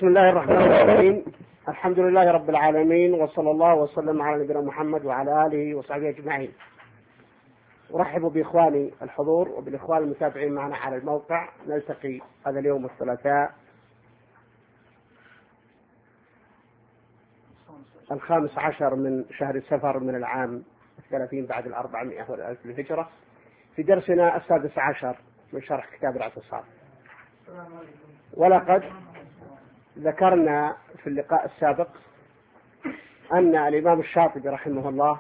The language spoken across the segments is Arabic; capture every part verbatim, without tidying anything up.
بسم الله الرحمن الرحيم. الحمد لله رب العالمين، وصلى الله وسلم على نبينا محمد وعلى آله وصحبه أجمعين. أرحب بإخواني الحضور وبالإخوان المتابعين معنا على الموقع. نلتقي هذا اليوم الثلاثاء الخامس عشر من شهر سفر من العام الثلاثين بعد الأربعمائة والألف للهجرة، في درسنا السادس عشر من شرح كتاب الاعتصام. ولقد ذكرنا في اللقاء السابق أن الإمام الشاطبي رحمه الله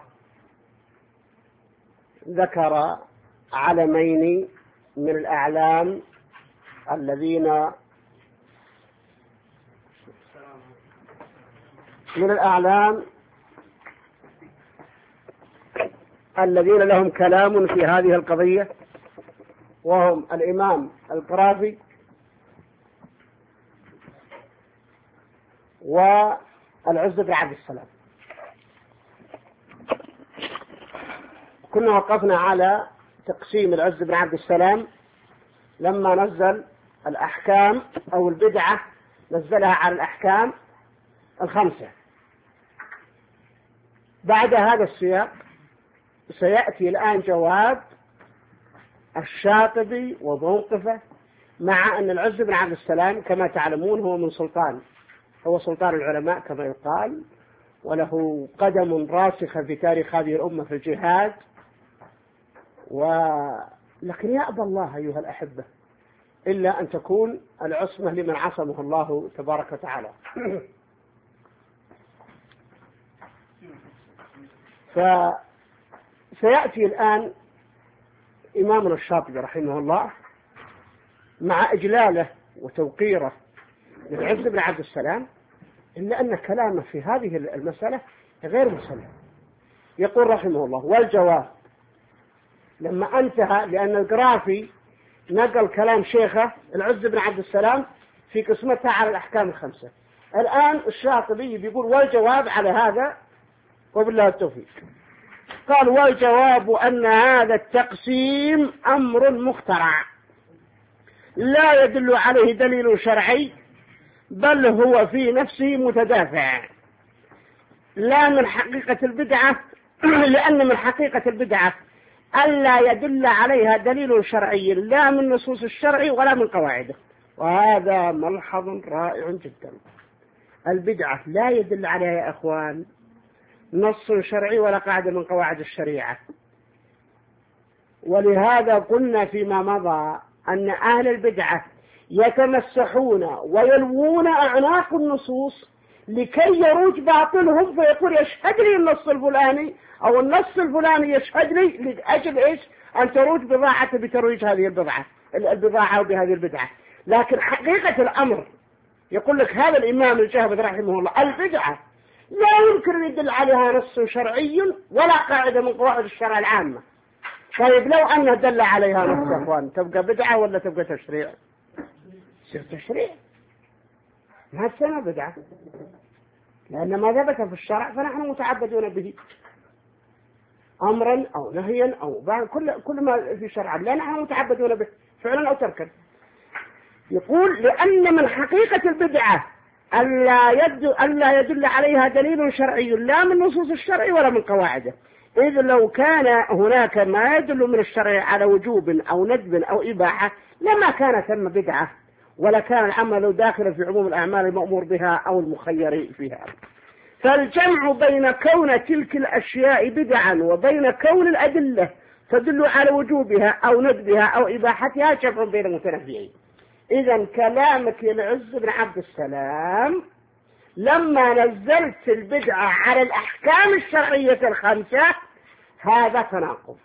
ذكر علمين من الأعلام الذين من الأعلام الذين لهم كلام في هذه القضية، وهم الإمام القرافي والعز بن عبد السلام. كنا وقفنا على تقسيم العز بن عبد السلام لما نزل الأحكام أو البدعة، نزلها على الأحكام الخمسة. بعد هذا السياق سيأتي الآن جواب الشاطبي وموقفه، مع أن العز بن عبد السلام كما تعلمون هو من سلطان هو سلطان العلماء كما يقال، وله قدم راسخة في تاريخ هذه الأمة في الجهاد، ولكن يأبى الله أيها الأحبة إلا أن تكون العصمة لمن عصمه الله تبارك وتعالى. فسيأتي الآن إمامنا الشاطبي رحمه الله مع إجلاله وتوقيره للعز بن عبد السلام، إلا أن كلامه في هذه المسألة غير مسلم. يقول رحمه الله: والجواب لما انتهى، لأن القرافي نقل كلام شيخه العز بن عبد السلام في قسمتها على الأحكام الخمسة، الآن الشاطبي بيقول والجواب على هذا وبالله التوفيق. قال: والجواب أن هذا التقسيم أمر مخترع لا يدل عليه دليل شرعي، بل هو في نفسه متدافع، لا من حقيقة البدعة لأن من حقيقة البدعة ألا يدل عليها دليل شرعي لا من نصوص الشرع ولا من قواعده. وهذا ملحظ رائع جدا. البدعة لا يدل عليها يا أخوان نص شرعي ولا قاعدة من قواعد الشريعة، ولهذا قلنا فيما مضى أن أهل البدعة يتمسحون ويلوون أعناق النصوص لكي يروج باطلهم، فيقول يشهد لي النص الفلاني أو النص الفلاني يشهد لي لأجل إيش؟ أن تروج بضاعة بترويج هذه البضاعة البضاعة وبهذه البدعة. لكن حقيقة الأمر يقول لك هذا الإمام الجهبذ رحمه الله: البدعة لا يمكن أن يدل عليها نص شرعي ولا قاعدة من قواعد الشرع العامة. طيب لو أنه دل عليها نص يا أخوان، تبقى بدعة ولا تبقى تشريع؟ يصير تشريع، ما تسمى بدعة، لأن ما ثبت في الشرع فنحن متعبدون به أمرا أو نهيا أو بعد كل كل ما في شرع لا نحن متعبدون به فعلا أو تركا. يقول: لأن من حقيقة البدعة ألا يدل, ألا يدل عليها دليل شرعي لا من نصوص الشرع ولا من قواعده، إذ لو كان هناك ما يدل من الشرع على وجوب أو ندب أو إباحة لما كان ثم بدعة، ولا كان العمل داخلا في عموم الأعمال المأمور بها أو المخير فيها. فالجمع بين كون تلك الأشياء بدعا وبين كون الأدلة تدل على وجوبها أو ندبها أو إباحتها جمع بين المتنافعين. إذن كلامك يا العز بن عبد السلام لما نزلت البدعة على الأحكام الشرعية الخمسة هذا تناقض،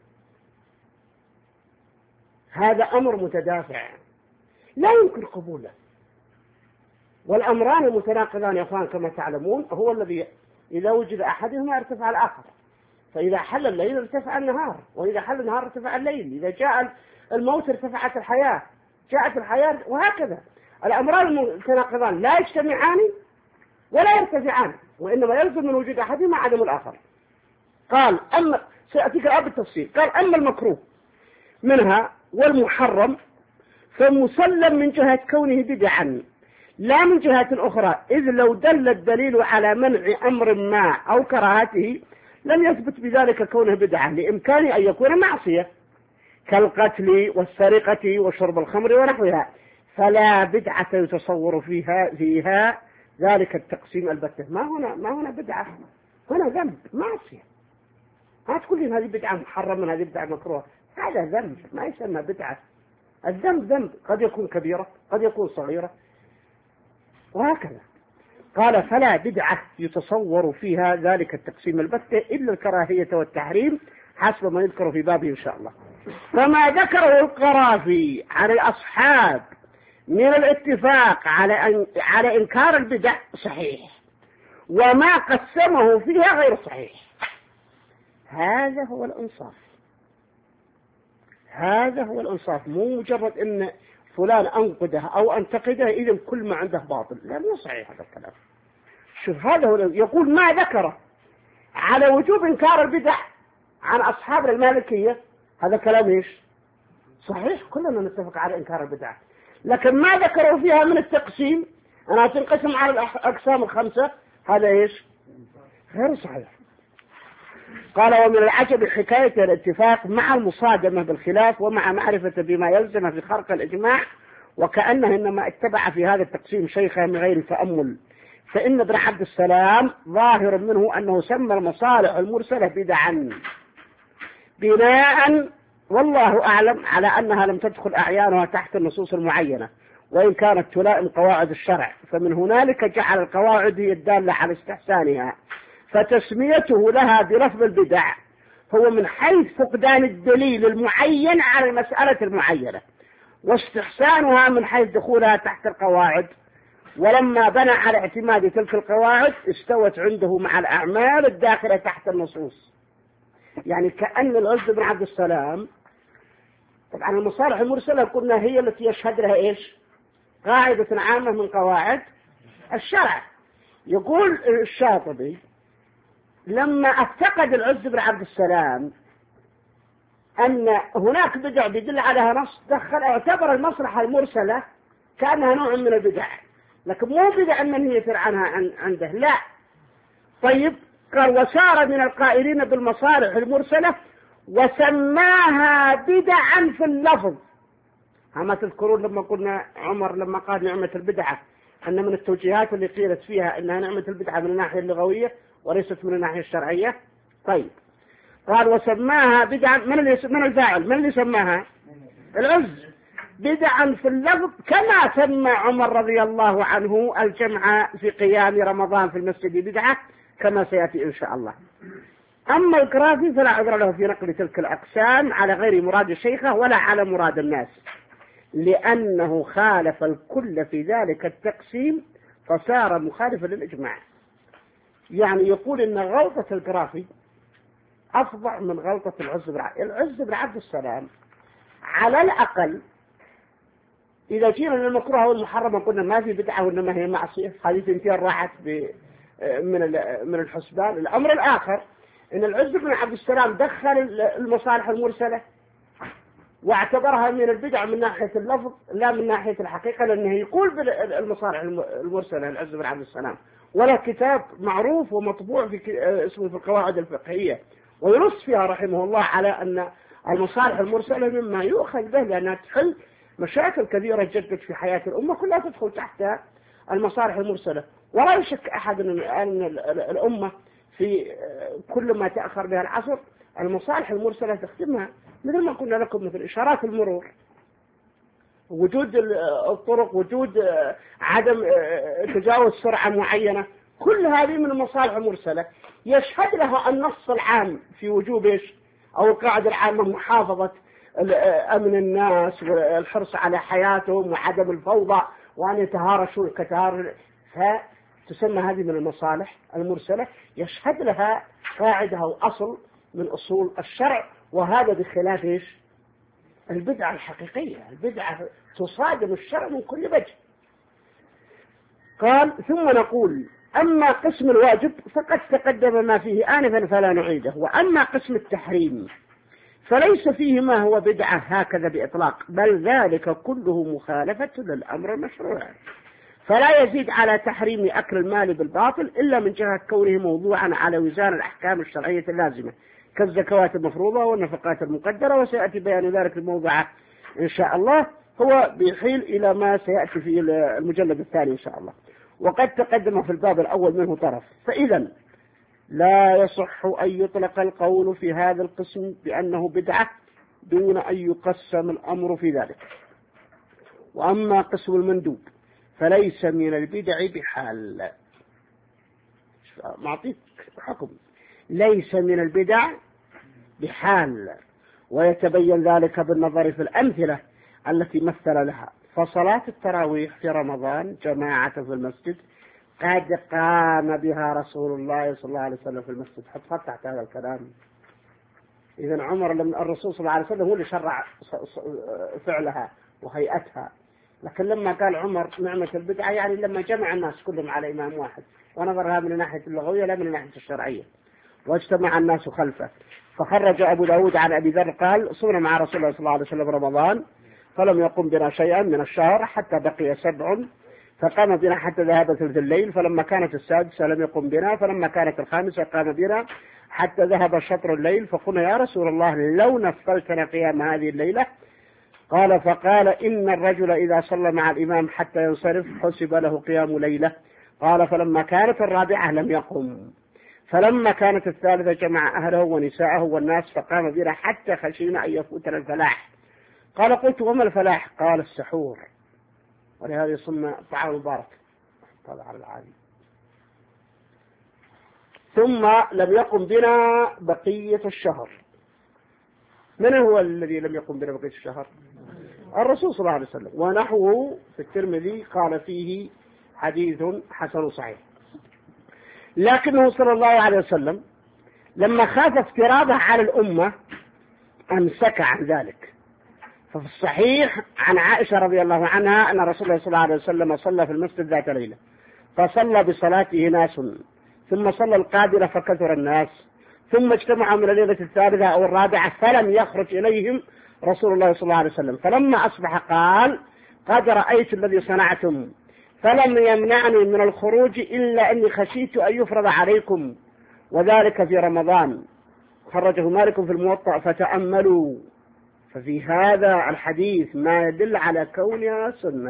هذا أمر متدافع لا يمكن قبوله. والأمران المتناقضان يا أخوان كما تعلمون هو الذي إذا وجد أحدهما ارتفع الآخر، فإذا حل الليل ارتفع النهار، وإذا حل النهار ارتفع الليل، إذا جاء الموت ارتفعت الحياة، جاءت الحياة، وهكذا. الأمران المتناقضان لا يجتمعان ولا يرتفعان، وإنما يلزم من وجود أحدهما عدم الآخر. قال: أما سأتيك الآن بالتفصيل. قال: أما المكروه منها والمحرم فمسلم من جهة كونه بدعا لا من جهة أخرى، إذ لو دل الدليل على منع أمر ما أو كراهته لم يثبت بذلك كونه بدعة، لإمكان أن يكون معصية كالقتل والسرقة وشرب الخمر ونحوها، فلا بدعة يتصور فيها فيها ذلك التقسيم البتة. ما هنا ما هنا بدعة، هنا ذنب معصية. ما تقول لي هذه بدعة محرمة هذه بدعة مكروه، هذا ذنب ما يسمى بدعة. الذنب ذنب قد يكون كبيرة قد يكون صغيرة وهكذا. قال فلا بدعة يتصور فيها ذلك التقسيم البتة إلا الكراهية والتحريم حسب ما يذكر في بابه إن شاء الله. فما ذكره القرافي عن الأصحاب من الاتفاق على أن على إنكار البدع صحيح، وما قسمه فيها غير صحيح. هذا هو الإنصاف، هذا هو الإنصاف، مو مجرد إن فلان أنقده أو أنتقده إذا كل ما عنده باطل. لا، مو صحيح هذا الكلام. شوف هذا هو يقول ما ذكره على وجوب إنكار البدع عن أصحاب المالكية، هذا كلام إيش؟ صحيح، كلنا نتفق على إنكار البدع، لكن ما ذكروا فيها من التقسيم أنا تنقسم على الأقسام الخمسة، هذا إيش؟ غير صحيح. قال ومن العجب حكاية الاتفاق مع المصادمة بالخلاف ومع معرفة بما يلزم في خرق الإجماع، وكأنه إنما اتبع في هذا التقسيم شيخا من غير تأمل، فإن ابن عبد السلام ظاهر منه أنه سمى المصالح المرسلة بدعا بناء والله أعلم على أنها لم تدخل أعيانها تحت النصوص المعينة، وإن كانت تلائم قواعد الشرع، فمن هنالك جعل القواعد هي الدالة على استحسانها، فتسميته لها بلفظ البدع هو من حيث فقدان الدليل المعين على المسألة المعينة، واستحسانها من حيث دخولها تحت القواعد. ولما بنى على اعتماد تلك القواعد استوت عنده مع الأعمال الداخلة تحت النصوص. يعني كأن العز بن عبد السلام، طبعا المصالح المرسلة قلنا هي التي يشهد لها إيش؟ قاعدة عامة من قواعد الشرع. يقول الشاطبي لما اعتقد العز بن عبد السلام أن هناك بدع بيدل عليها نص، دخل اعتبر المصلحة المرسلة كأنها نوع من البدع، لكن مو بدع منهية عنها عنده، لا. طيب قال وسار من القائلين بالمصالح المرسلة وسماها بدعا في اللفظ. أما تذكرون لما قلنا عمر لما قال نعمة البدعة أن من التوجيهات اللي قيلت فيها أنها نعمة البدعة من الناحية اللغوية وليست من الناحية الشرعية. طيب قال وسماها بدعا، من اللي من الفاعل من اللي سماها؟ العز. بدعا في اللفظ كما سمى عمر رضي الله عنه الجمع في قيام رمضان في المسجد بدعة كما سيأتي إن شاء الله. أما القرافي فلا عذر له في نقل تلك الأقسام على غير مراد الشيخة ولا على مراد الناس، لأنه خالف الكل في ذلك التقسيم فصار مخالفا للإجماع. يعني يقول إن غلطة القرافي أفضع من غلطة العز بن عبد العز بن عبد السلام. على الأقل إذا جينا للمكروه والمحرم قلنا ما في بدعة وإنما هي معصية، هذه ثنتين راحت من من الحسبان. الأمر الآخر إن العز بن عبد السلام دخل المصالح المرسلة واعتبرها من البدع من ناحية اللفظ لا من ناحية الحقيقة، لأنه يقول بالمصالح المرسلة العز بن عبد السلام، ولا كتاب معروف ومطبوع في اسمه في القواعد الفقهية، وينص فيها رحمه الله على أن المصالح المرسلة مما يؤخذ به لأنها تحل مشاكل كثيرة جدت في حياة الأمة كلها تدخل تحت المصالح المرسلة. ولا يشك أحد أن الأمة في كل ما تأخر بها العصر المصالح المرسلة تخدمها، مثل ما قلنا لكم مثل إشارات المرور، وجود الطرق، وجود عدم تجاوز سرعة معينة، كل هذه من المصالح المرسلة يشهد لها النص العام في وجوب إيش أو القاعدة العامة محافظة أمن الناس والحرص على حياتهم وعدم الفوضى وأن يتهارشوا كتهار، فتسمى هذه من المصالح المرسلة يشهد لها قاعدة أو أصل من أصول الشرع، وهذا بخلاف إيش البدعة الحقيقية. البدعة تصادم الشرع من كل وجه. قال ثم نقول أما قسم الواجب فقد تقدم ما فيه آنفا فلا نعيده، وأما قسم التحريم فليس فيه ما هو بدعة هكذا بإطلاق، بل ذلك كله مخالفة للأمر المشروع، فلا يزيد على تحريم أكل المال بالباطل إلا من جهة كونه موضوعا على وزان الأحكام الشرعية اللازمة كالزكوات المفروضة والنفقات المقدرة، وسيأتي بيان ذلك الموضوع إن شاء الله. هو بيحيل إلى ما سيأتي في المجلد الثاني إن شاء الله، وقد تقدم في الباب الأول منه طرف. فإذا لا يصح أن يطلق القول في هذا القسم بأنه بدعة دون أن يقسم الأمر في ذلك. وأما قسم المندوب فليس من البدع بحال. معطيك حكم ليس من البدع بحال، ويتبين ذلك بالنظر في الأمثلة التي مثل لها. فصلاة التراويح في رمضان جماعة في المسجد قد قام بها رسول الله صلى الله عليه وسلم في المسجد. حط خط تحت هذا الكلام. إذن عمر لما الرسول صلى الله عليه وسلم هو اللي شرع فعلها وهيئتها، لكن لما قال عمر نعمة البدعة يعني لما جمع الناس كلهم على إمام واحد، ونظرها من الناحية اللغوية لا من الناحية الشرعية، واجتمع الناس خلفه. فخرج أبو داود عن أبي ذر قال صرنا مع رسول الله صلى الله عليه وسلم رمضان فلم يقم بنا شيئا من الشهر حتى بقي سبع، فقام بنا حتى ذهب ثلث الليل، فلما كانت السادسة لم يقم بنا، فلما كانت الخامسة قام بنا حتى ذهب شطر الليل، فقلنا يا رسول الله لو نفلتنا قيام هذه الليلة. قال فقال إن الرجل إذا صلى مع الإمام حتى ينصرف حسب له قيام ليلة. قال فلما كانت الرابعة لم يقم، فلما كانت الثالثة جمع أهله ونساءه والناس فقام بنا حتى خشينا أن يفوتنا الفلاح. قال قلت وما الفلاح؟ قال السحور، ولهذا يسمى طعام مبارك هذا على العالي. ثم لم يقم بنا بقية الشهر. من هو الذي لم يقم بنا بقية الشهر؟ الرسول صلى الله عليه وسلم، ونحوه في الترمذي قال فيه حديث حسن صحيح. لكنه صلى الله عليه وسلم لما خاف افتراضه على الأمة أمسك عن ذلك. ففي الصحيح عن عائشة رضي الله عنها أن رسول الله صلى الله عليه وسلم صلى في المسجد ذات ليلة، فصلى بصلاته ناس، ثم صلى القابلة فكثر الناس، ثم اجتمعوا من الليلة الثالثة أو الرابعة فلم يخرج إليهم رسول الله صلى الله عليه وسلم، فلما أصبح قال قد رأيت الذي صنعتم فلم يمنعني من الخروج إلا أني خشيت أن يفرض عليكم، وذلك في رمضان. خرجه مالك في الموطأ. فتأملوا، ففي هذا الحديث ما يدل على كونها سنة،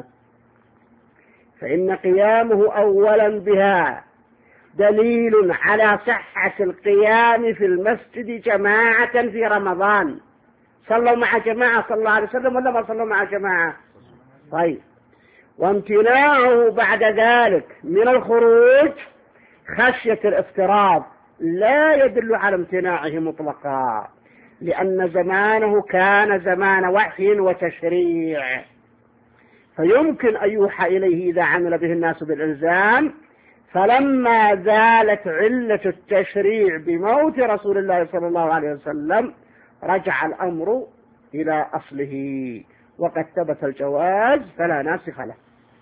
فإن قيامه أولا بها دليل على صحة القيام في المسجد جماعة في رمضان. صلوا مع جماعة صلى الله عليه وسلم ولا ما صلوا مع جماعة؟ طيب. وامتناعه بعد ذلك من الخروج خشية الافتراض لا يدل على امتناعه مطلقا، لأن زمانه كان زمان وحي وتشريع، فيمكن أن يوحى إليه إذا عمل به الناس بالإلزام. فلما زالت علة التشريع بموت رسول الله صلى الله عليه وسلم رجع الأمر إلى أصله، وقد ثبت الجواز فلا ناسخ له.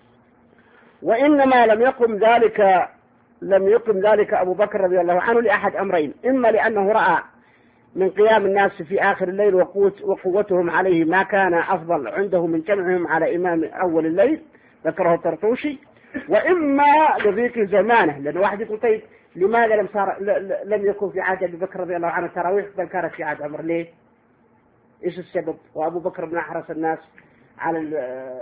وإنما لم يقم ذلك لم يقم ذلك أبو بكر رضي الله عنه لأحد أمرين: إما لأنه رأى من قيام الناس في آخر الليل وقوتهم عليه ما كان أفضل عنده من جمعهم على إمام أول الليل، ذكره الطرطوشي، وإما لضيق زمانه، لأن واحد يقول طيب لماذا لم صار لم يكن في عهد أبي بكر رضي الله عنه تراويح بل كانت في عهد عمر؟ ليه؟ إيش السبب؟ وأبو بكر من أحرص الناس على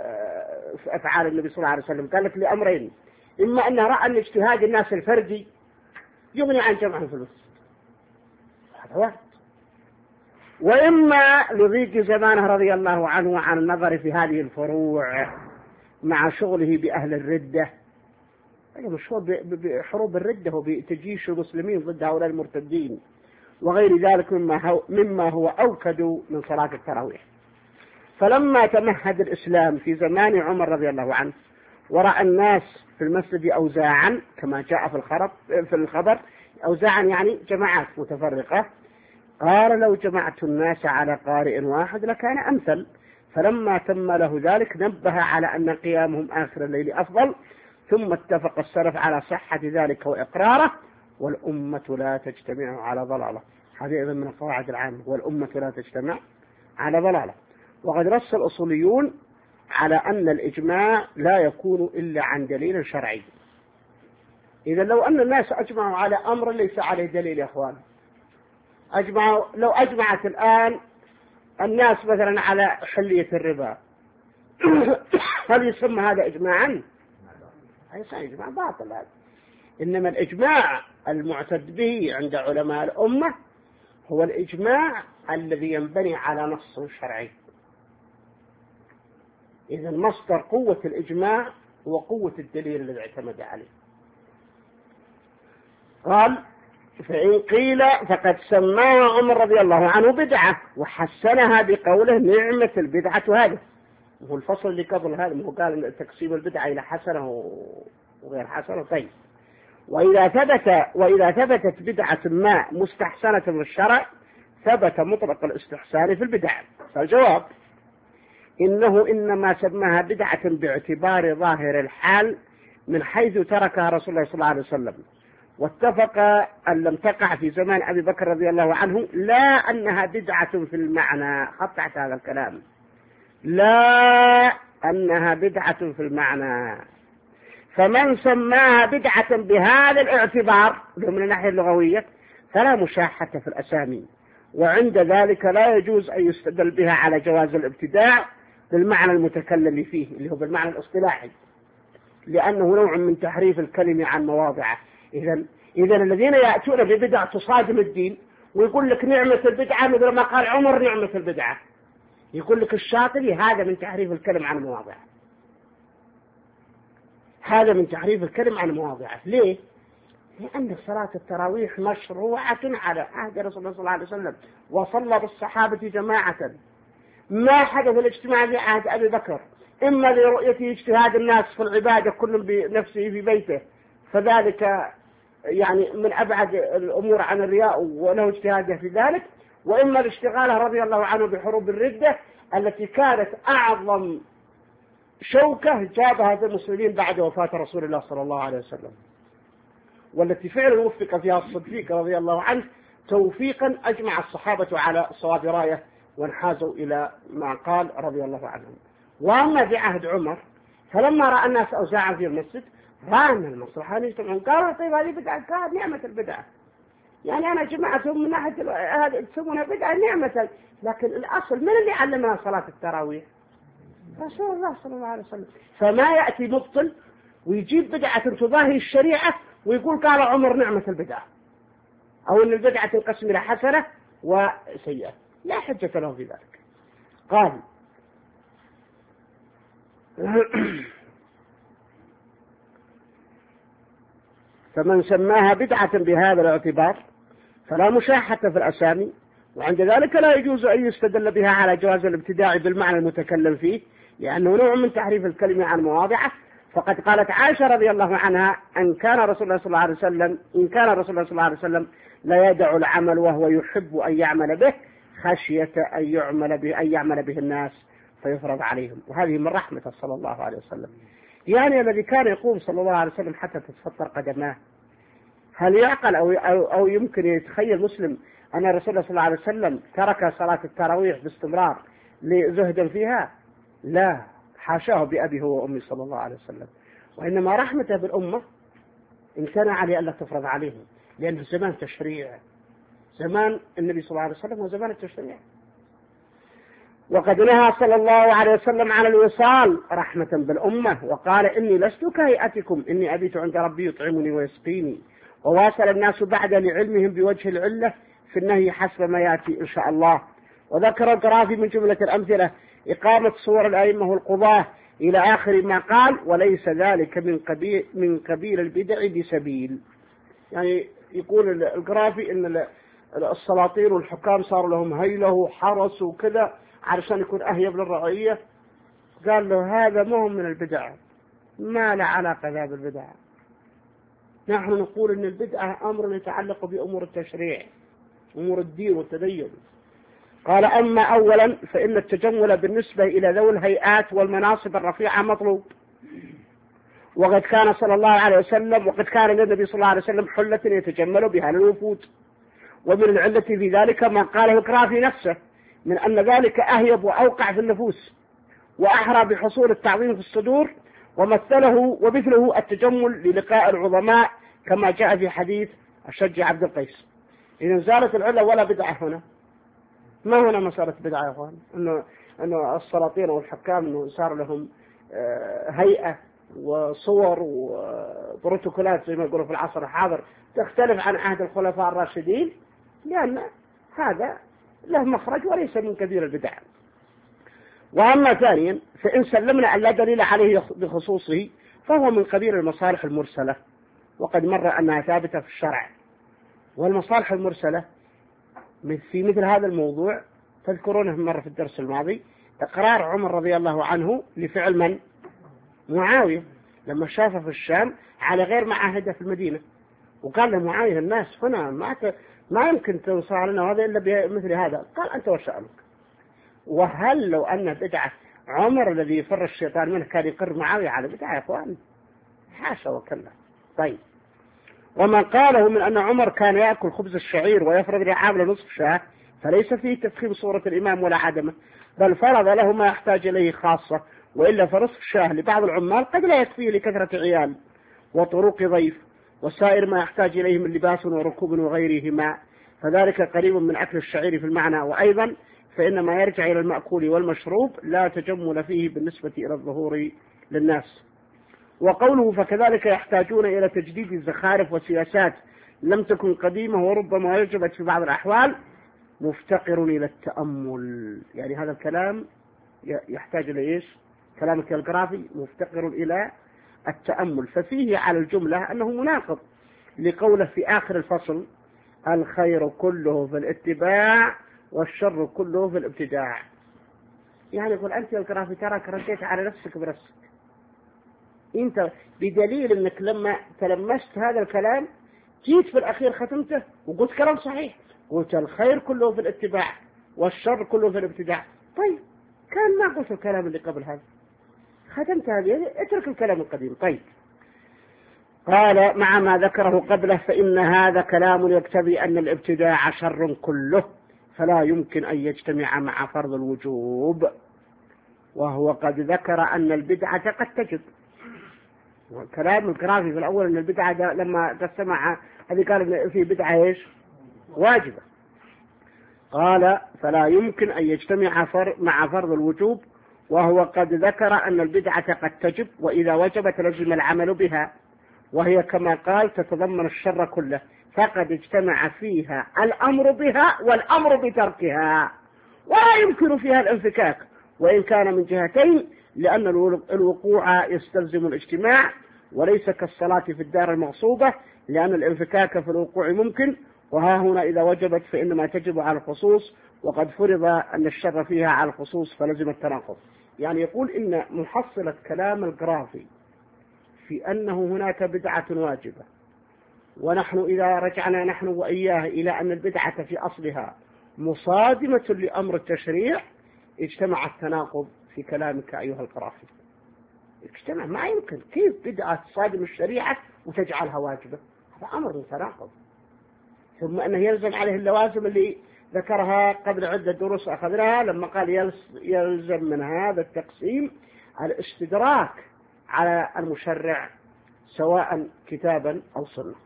أفعال النبي صلى الله عليه وسلم. قال لك لأمرين: إما أنه رأى أن اجتهاد الناس الفردي يغني عن جمعهم في المسجد، هذا واحد، وإما لضيق زمانه رضي الله عنه عن النظر في هذه الفروع مع شغله بأهل الردة، مشهور بحروب الردة وبتجيش المسلمين ضد هؤلاء المرتدين وغير ذلك مما هو, مما هو أوكد من صلاة التراويح. فلما تمهد الإسلام في زمان عمر رضي الله عنه ورأى الناس في المسجد أوزاعا كما جاء في الخبر في الخبر أوزاعا يعني جماعات متفرقة، قال لو جمعت الناس على قارئ واحد لكان أمثل. فلما تم له ذلك نبه على أن قيامهم آخر الليل أفضل، ثم اتفق السلف على صحة ذلك وإقراره، والأمة لا تجتمع على ضلالة. هذه أيضا من القواعد العامة: والأمة لا تجتمع على ضلالة. وقد رص الأصوليون على أن الإجماع لا يكون إلا عن دليل شرعي. إذا لو أن الناس أجمعوا على أمر ليس عليه دليل يا أخوان، أجمعوا لو أجمعت الآن الناس مثلا على حلية الربا، هل يسمى هذا إجماعا؟ هذا إجماع باطل هذا. إنما الإجماع المعتد به عند علماء الأمة هو الإجماع الذي ينبني على نص شرعي. إذا مصدر قوة الإجماع هو قوة الدليل الذي اعتمد عليه. قال فإن قيل فقد سماها عمر رضي الله عنه بدعة وحسنها بقوله نعمة البدعة هذه. هو الفصل اللي قبل هذا هو قال تقسيم البدعة إلى حسنة وغير حسنة. طيب وإذا ثبت وإذا ثبتت بدعة ما مستحسنة في الشرع ثبت مطلق الاستحسان في البدع. فالجواب إنه إنما سماها بدعة باعتبار ظاهر الحال من حيث تركها رسول الله صلى الله عليه وسلم، واتفق أن لم تقع في زمان أبي بكر رضي الله عنه، لا أنها بدعة في المعنى. قطعت هذا الكلام، لا أنها بدعة في المعنى. فمن سماها بدعة بهذا الاعتبار من الناحية اللغوية فلا مشاحة في الأسامي، وعند ذلك لا يجوز أن يستدل بها على جواز الابتداع بالمعنى المتكلم فيه اللي هو بالمعنى الاصطلاحي، لأنه نوع من تحريف الكلمة عن مواضعه. إذن إذن الذين يأتون ببدع تصادم الدين ويقول لك نعمة البدعة مثل ما قال عمر نعمة البدعة، يقول لك الشاطبي هذا من تحريف الكلم عن مواضعه، هذا من تحريف الكلم عن مواضعه. ليه؟ لأن صلاة التراويح مشروعة على عهد رسول الله صلى الله عليه وسلم، وصلى بالصحابة جماعة. ما حدث الاجتماع في عهد أبي بكر إما لرؤية اجتهاد الناس في العبادة كل بنفسه في بيته، فذلك يعني من أبعد الأمور عن الرياء وله اجتهاده في ذلك، وإما لاشتغاله رضي الله عنه بحروب الردة التي كانت أعظم شوكة جابها في المسلمين بعد وفاة رسول الله صلى الله عليه وسلم، والتي فعلا وفق فيها الصديق رضي الله عنه توفيقا أجمع الصحابة على صواب راية وانحازوا إلى ما قال رضي الله عنهم. وأما في عهد عمر فلما رأى الناس أوزاعا في المسجد رأى أن المصلحة يجتمعون، قالوا طيب هذه بدعة، قال نعمة البدعة، يعني أنا جمعتهم من ناحية هذا تسمونها بدعة نعمة، لكن الأصل من اللي علمنا صلاة التراويح؟ رسول الله صلى الله عليه وسلم. فما يأتي مبطل ويجيب بدعة تضاهي الشريعة ويقول قال عمر نعمة البدعة، أو أن البدعة تنقسم إلى حسنة وسيئة، لا حجة له في ذلك. قال فمن سماها بدعة بهذا الاعتبار فلا مشاحة في الأسامي، وعند ذلك لا يجوز أن يستدل بها على جواز الابتداع بالمعنى المتكلم فيه، لأنه نوع من تحريف الكلمة عن مواضعه. فقد قالت عائشة رضي الله عنها أن كان رسول الله صلى الله عليه وسلم إن كان رسول الله صلى الله عليه وسلم لا يدع العمل وهو يحب أن يعمل به خشية أن يعمل به أن يعمل به الناس فيفرض عليهم. وهذه من رحمته صلى الله عليه وسلم، يعني الذي كان يقوم صلى الله عليه وسلم حتى تتفطر قدماه. هل يعقل أو أو يمكن يتخيل مسلم أن رسول الله صلى الله عليه وسلم ترك صلاة التراويح باستمرار لزهدا فيها؟ لا، حاشاه بأبي هو وأمي صلى الله عليه وسلم، وإنما رحمته بالأمة امتنع لألا تفرض عليهم، لأنه زمان تشريع، زمان النبي صلى الله عليه وسلم وزمان التشريع. وقد نهى صلى الله عليه وسلم عن الوصال رحمة بالأمة، وقال إني لست كهيئتكم إني أبيت عند ربي يطعمني ويسقيني. وواصل الناس بعد لعلمهم بوجه العلة في النهي حسب ما يأتي إن شاء الله. وذكر القرافي من جملة الأمثلة إقامة صور الأئمة والقضاة إلى آخر ما قال، وليس ذلك من قبيل من قبيل البدع بسبيل. يعني يقول القرافي إن السلاطين والحكام صار لهم هيلة وحرس وكذا علشان يكون أهيب للرعية، قال له هذا مهم من البدع، ما له علاقة ذا بالبدع. نحن نقول إن البدعة أمر يتعلق بأمور التشريع، أمور الدين والتدين. قال أما أولا فإن التجمل بالنسبة إلى ذوي الهيئات والمناصب الرفيعة مطلوب، وقد كان صلى الله عليه وسلم وقد كان النبي صلى الله عليه وسلم حلة يتجمل بها للوفود. ومن العلة في ذلك ما قاله القرافي نفسه من أن ذلك أهيب وأوقع في النفوس، وأحرى بحصول التعظيم في الصدور، ومثله ومثله التجمل للقاء العظماء كما جاء في حديث الشج عبد القيس. إذا زالت العلة ولا بدعة هنا. ما هنا مسألة بدعة يا أخوان، إنه إنه السلاطين والحكام إنه صار لهم هيئة وصور وبروتوكولات زي ما يقولوا في العصر الحاضر تختلف عن عهد الخلفاء الراشدين، لأن هذا له مخرج وليس من كبير البدع. وأما ثانيا فإن سلمنا أن لا دليل عليه بخصوصه فهو من قبيل المصالح المرسلة، وقد مر أنها ثابتة في الشرع. والمصالح المرسلة في مثل هذا الموضوع تذكرونه مرة في الدرس الماضي، إقرار عمر رضي الله عنه لفعل من؟ معاوية، لما شافه في الشام على غير معاهدة في المدينة، وقال له معاوية الناس هنا ما ما يمكن توصل لنا هذا إلا بمثل هذا، قال أنت وشأنك. وهل لو أن بدعة عمر الذي يفر الشيطان منه كان يقر معاوية على بدعة يا أخوان؟ حاشا وكلا. طيب، وما قاله من أن عمر كان يأكل خبز الشعير ويفرض لعامل نصف شاه فليس فيه تفخيم صورة الإمام ولا عدمه، بل فرض له ما يحتاج إليه خاصة، وإلا فنصف شاه لبعض العمال قد لا يكفيه لكثرة عيال وطرق ضيف وسائر ما يحتاج إليه من لباس وركوب وغيرهما، فذلك قريب من أكل الشعير في المعنى. وأيضا فإن ما يرجع إلى المأكول والمشروب لا تجمل فيه بالنسبة إلى الظهور للناس. وقوله فكذلك يحتاجون إلى تجديد الزخارف وسياسات لم تكن قديمة وربما يجبت في بعض الأحوال مفتقر إلى التأمل، يعني هذا الكلام يحتاج إلى إيش؟ كلامك الجرافي مفتقر إلى التأمل، ففيه على الجملة أنه مناقض لقوله في آخر الفصل الخير كله في الاتباع والشر كله في الابتداع. يعني يقول أنت يا الجرافي تراك رديت على نفسك بنفسك، أنت بدليل أنك لما تلمست هذا الكلام جيت في الأخير ختمته وقلت كلام صحيح، قلت الخير كله في الاتباع والشر كله في الابتداع. طيب كان ما قلت الكلام اللي قبل هذا، ختمت هذه، اترك الكلام القديم. طيب، قال مع ما ذكره قبله فإن هذا كلام يقتضي أن الابتداع شر كله، فلا يمكن أن يجتمع مع فرض الوجوب، وهو قد ذكر أن البدعة قد تجب. كلام القرافي في الأول أن البدعة لما تسمع هذه قال في بدعة إيش؟ واجبة. قال فلا يمكن أن يجتمع مع فرض الوجوب، وهو قد ذكر أن البدعة قد تجب، وإذا وجبت لزم العمل بها، وهي كما قال تتضمن الشر كله، فقد اجتمع فيها الأمر بها والأمر بتركها، ولا يمكن فيها الانفكاك وإن كان من جهتين، لأن الوقوع يستلزم الاجتماع وليس كالصلاة في الدار المغصوبة، لأن الانفكاك في الوقوع ممكن، وها هنا إذا وجبت فإنما تجب على الخصوص، وقد فرض أن الشر فيها على الخصوص فلزم التناقض. يعني يقول إن محصلة كلام القرافي في أنه هناك بدعة واجبة، ونحن إذا رجعنا نحن وإياه إلى أن البدعة في أصلها مصادمة لأمر التشريع، اجتمع التناقض في كلامك أيها القرافي. اجتمع، ما يمكن، كيف بدعة تصادم الشريعة وتجعلها واجبة؟ هذا أمر متناقض. ثم أنه يلزم عليه اللوازم اللي ذكرها قبل عدة دروس أخذناها، لما قال يلزم من هذا التقسيم الاستدراك على المشرع سواء كتابا أو سنة.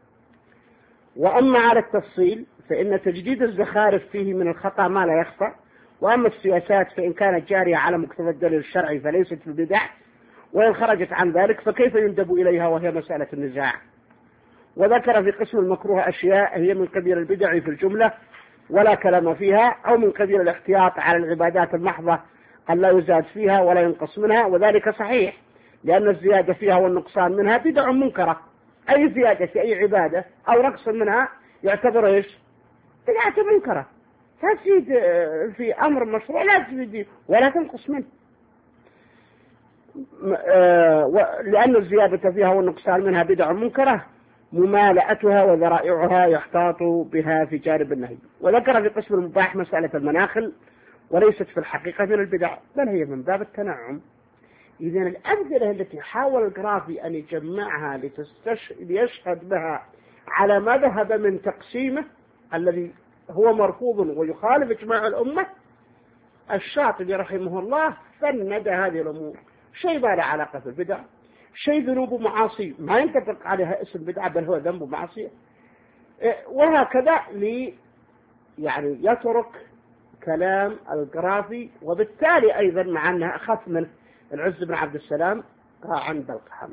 وأما على التفصيل فإن تجديد الزخارف فيه من الخطأ ما لا يخفى، وأما السياسات فإن كانت جارية على مقتضى الدليل الشرعي فليست في البدع، وإن خرجت عن ذلك فكيف يندب إليها وهي مسألة النزاع. وذكر في قسم المكروه أشياء هي من قبيل البدع في الجملة ولا كلام فيها، أو من قبيل الاحتياط على العبادات المحضة أن لا يزاد فيها ولا ينقص منها، وذلك صحيح لأن الزيادة فيها والنقصان منها بدع منكرة. أي زيادة في أي عبادة أو نقص منها يعتبر إيش؟ بدعة منكرة. تزيد في أمر مشروع لا تزيد ولا تنقص منه، لأن الزيادة فيها والنقصان منها بدع منكرة ممالأتها وذرائعها يحتاط بها في جانب النهي. وذكر في قسم المباح مسألة المناخل، وليست في الحقيقة من البدع بل هي من باب التنعم. إذن الأمثلة التي حاول القرافي أن يجمعها ليشهد بها على ما ذهب من تقسيمه الذي هو مرفوض ويخالف إجماع الأمة، الشاطبي رحمه الله فند هذه الأمور، شيء ما له علاقة بالبدع، شيء ذنوب ومعاصي ما ينطبق عليها اسم بدعة بل هو ذنب ومعصية، وهكذا لي يعني يترك كلام القرافي، وبالتالي أيضا مع أنها أخف من العز بن عبد السلام عن بلقحم.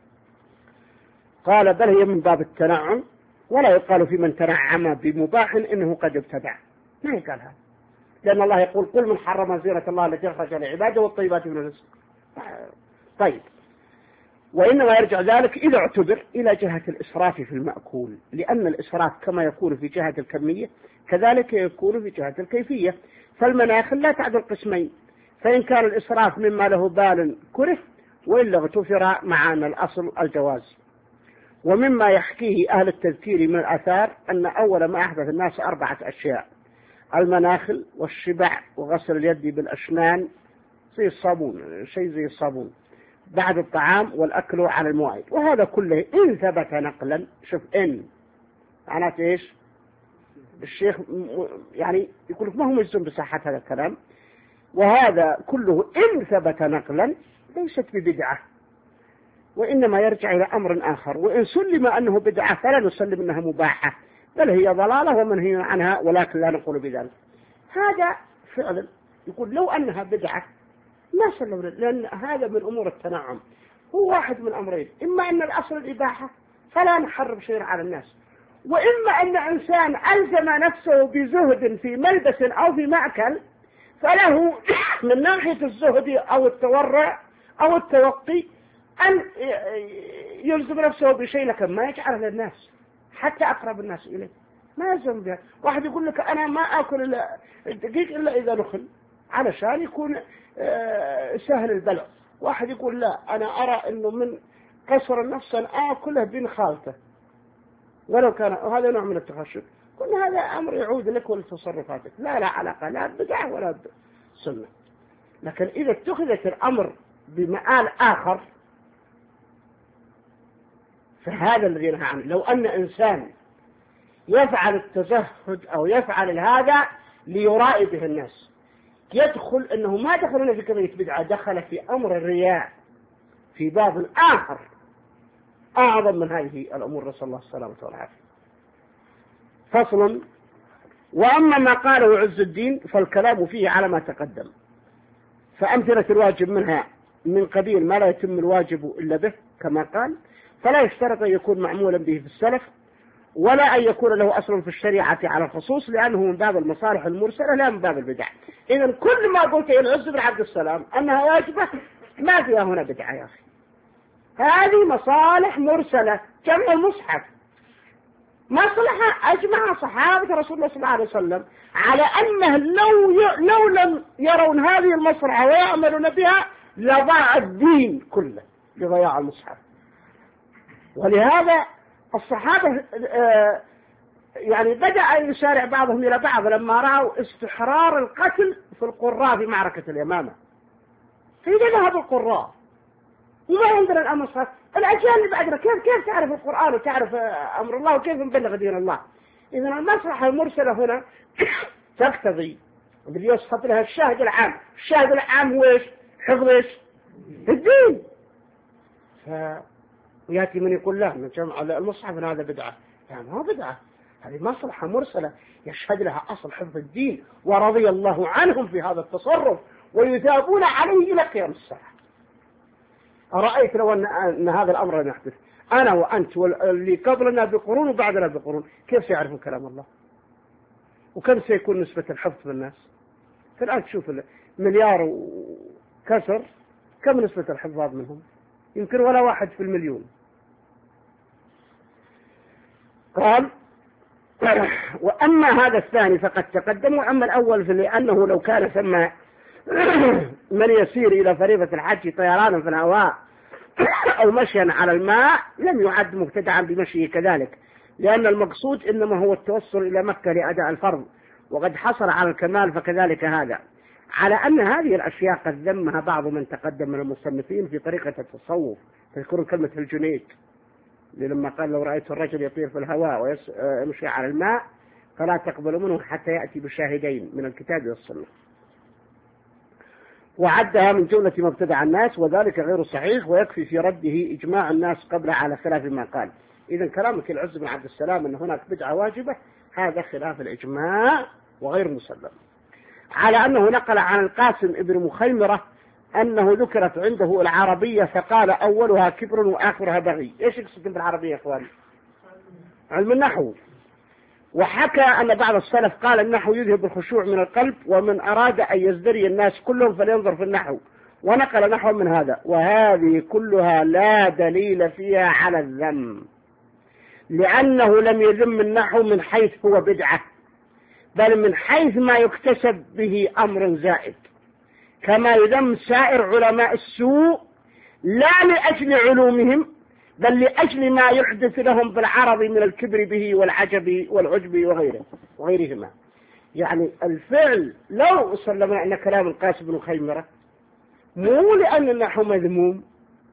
قال بل هي من باب التنعم، ولا يقال في من تنعم بمباح إنه قد ابتدع، ما يقال هذا، لأن الله يقول قل من حرم زينة الله التي أخرج لعباده والطيبات من الرزق. طيب، وإنما يرجع ذلك إذا اعتبر إلى جهة الإسراف في المأكول، لأن الإسراف كما يكون في جهة الكمية كذلك يكون في جهة الكيفية، فالمناخل لا تعدل قسمين، فإن كان الإسراف مما له بال كره، وإلا اغتفر مع أن الأصل الجواز. ومما يحكيه أهل التذكير من الآثار أن أول ما أحدث الناس أربعة أشياء: المناخل والشبع وغسل اليد بالأشنان زي الصابون، شيء زي الصابون بعد الطعام، والأكل على المواعيد. وهذا كله إن ثبت نقلا، شوف إن معناته إيش؟ الشيخ يعني يقول لك ما هو مجزم بصحة هذا الكلام، وهذا كله إن ثبت نقلا ليست ببدعة، وإنما يرجع إلى أمر آخر، وإن سلم أنه بدعة فلا نسلم أنها مباحة، بل هي ضلالة ومنهي عنها، ولكن لا نقول بذلك. هذا فعلا يقول لو أنها بدعة ما سلمنا، لأن هذا من أمور التنعم، هو واحد من أمرين: إما أن الأصل الإباحة فلا نحرم شيئا على الناس، وإما أن إنسان ألزم نفسه بزهد في ملبس أو في مأكل فله من ناحية الزهد أو التورع أو التوقي أن يلزم نفسه بشيء، لكن ما يجعله للناس حتى أقرب الناس إليه، ما يلزم بها. واحد يقول لك أنا ما أكل الدقيق إلا إذا نخل علشان يكون سهل البلع، واحد يقول لا أنا أرى أنه من قصر النفس أن آكله بين خالته ولو كان، وهذا نوع من التخشب. كل هذا أمر يعود لك ولتصرفاتك، لا لا علاقة لا بدعة ولا بسنة. لكن إذا اتخذت الأمر بمآل آخر فهذا الذي نهى عنه. لو أن إنسان يفعل التزهد أو يفعل هذا ليرائي به الناس، يدخل أنه ما دخلنا في كمية بدعة، دخل في أمر الرياء في باب آخر أعظم من هذه الأمور، نسأل الله السلامة والعافية. فصل: وأما ما قاله عز الدين فالكلام فيه على ما تقدم، فأمثلة الواجب منها من قبيل ما لا يتم الواجب إلا به كما قال، فلا يشترط أن يكون معمولا به في السلف، ولا أن يكون له أصل في الشريعة على الخصوص، لأنه من باب المصالح المرسلة لا من باب البدع. إذن كل ما قلت إلى العز بن عبد السلام أنها واجبة ما فيها هنا بدعة يا أخي، هذه مصالح مرسلة. جمع المصحف مصلحة أجمع صحابة رسول الله صلى الله عليه وسلم على أنه لو ي... لو لم يرون هذه المصلحة ويعملون بها لضاع الدين كله لضياع المصحف. ولهذا الصحابة يعني بدأ يسارع بعضهم إلى بعض لما رأوا استحرار القتل في القراء في معركة اليمامة، فإذا ذهب القراء وما عندنا الأمر صح، الأجيال اللي بعدنا كيف كيف تعرف القرآن وتعرف أمر الله وكيف نبلغ دين الله؟ إذا المصلحة المرسلة هنا تقتضي اللي يصحب لها الشاهد العام. الشاهد العام هو إيش؟ حفظ إيش؟ الدين. فيأتي من يقول له من جمع المصحف هذا بدعة، يعني ما هو بدعة، هذه مصلحة مرسلة يشهد لها أصل حفظ الدين، ورضي الله عنهم في هذا التصرف ويثابون عليه إلى قيام الساعة. أرأيت لو أن, أن هذا الأمر لم يحدث، أنا وأنت واللي قبلنا بقرون وبعدنا بقرون، كيف سيعرفون كلام الله؟ وكم سيكون نسبة الحفظ بالناس؟ فالآن تشوف مليار وكسر، كم نسبة الحفاظ منهم؟ يمكن ولا واحد في المليون. قال: وأما هذا الثاني فقد تقدم، وأما الأول فلأنه لو كان ثم من يسير إلى فريضة الحج طيرانا في الهواء أو مشيا على الماء لم يعد مبتدعا بمشيه كذلك، لأن المقصود إنما هو التوصل إلى مكة لأداء الفرض، وقد حصل على الكمال، فكذلك هذا، على أن هذه الأشياء قد ذمها بعض من تقدم من المصنفين في طريقة التصوف. تذكرون كلمة الجنيد لما قال: لو رأيت الرجل يطير في الهواء ويمشي على الماء فلا تقبل منه حتى يأتي بشاهدين من الكتاب والسنة. وعدها من جملة ما ابتدع الناس، وذلك غير صحيح، ويكفي في رده إجماع الناس قبل على خلاف ما قال. إذا كلامك العز بن عبد السلام أن هناك بدعة واجبة هذا خلاف الإجماع وغير مسلم. على أنه نقل عن القاسم ابن مخيمرة أنه ذكرت عنده العربية فقال أولها كبر وآخرها بغي. إيش يقصد بالعربية يا إخوان؟ علم النحو. وحكى أن بعض السلف قال النحو يذهب الخشوع من القلب، ومن أراد أن يزدري الناس كلهم فلينظر في النحو، ونقل نحو من هذا. وهذه كلها لا دليل فيها على الذم، لأنه لم يذم النحو من حيث هو بدعة، بل من حيث ما يكتسب به أمر زائد، كما يذم سائر علماء السوء لا لأجل علومهم بل لأجل ما يحدث لهم بالعرض من الكبر به والعجب والعجب وغيره وغيرهما. يعني الفعل لو سلمنا أن كلام القاسم بن خيمرة مو لأن النحو مذموم،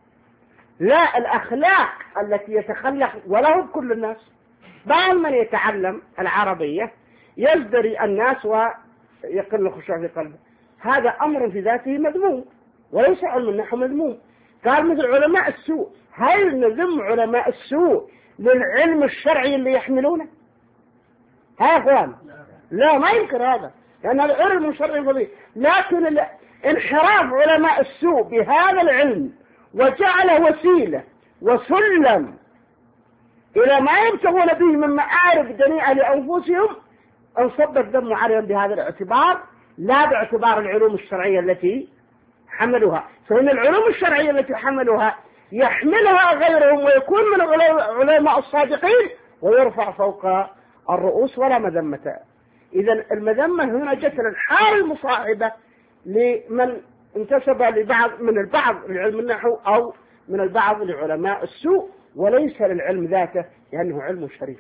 لا، الأخلاق التي يتخلق وله كل الناس، بعض من يتعلم العربية يزدري الناس ويقل الخشوع في قلبه، هذا أمر في ذاته مذموم وليس علم النحو مذموم. قال مثل علماء السوء، هل نذم علماء السوء للعلم الشرعي اللي يحملونه؟ ها يا اخوان، لا ما ينكر هذا، لأن هذا علم شرعي فضيل، لكن انحراف علماء السوء بهذا العلم وجعله وسيلة وسلم إلى ما يبتغون به من مآرب دنيئة لأنفسهم، انصب الذم عليهم بهذا الاعتبار لا باعتبار العلوم الشرعية التي حملوها. فإن العلوم الشرعية التي حملوها يحملها غيرهم ويكون من علماء الصادقين ويرفع فوق الرؤوس ولا مذمة. إذن المذمة هنا جت للحال المصاحبة لمن انتسب لبعض من البعض لعلم النحو أو من البعض لعلماء السوء، وليس للعلم ذاته لأنه علم شريف.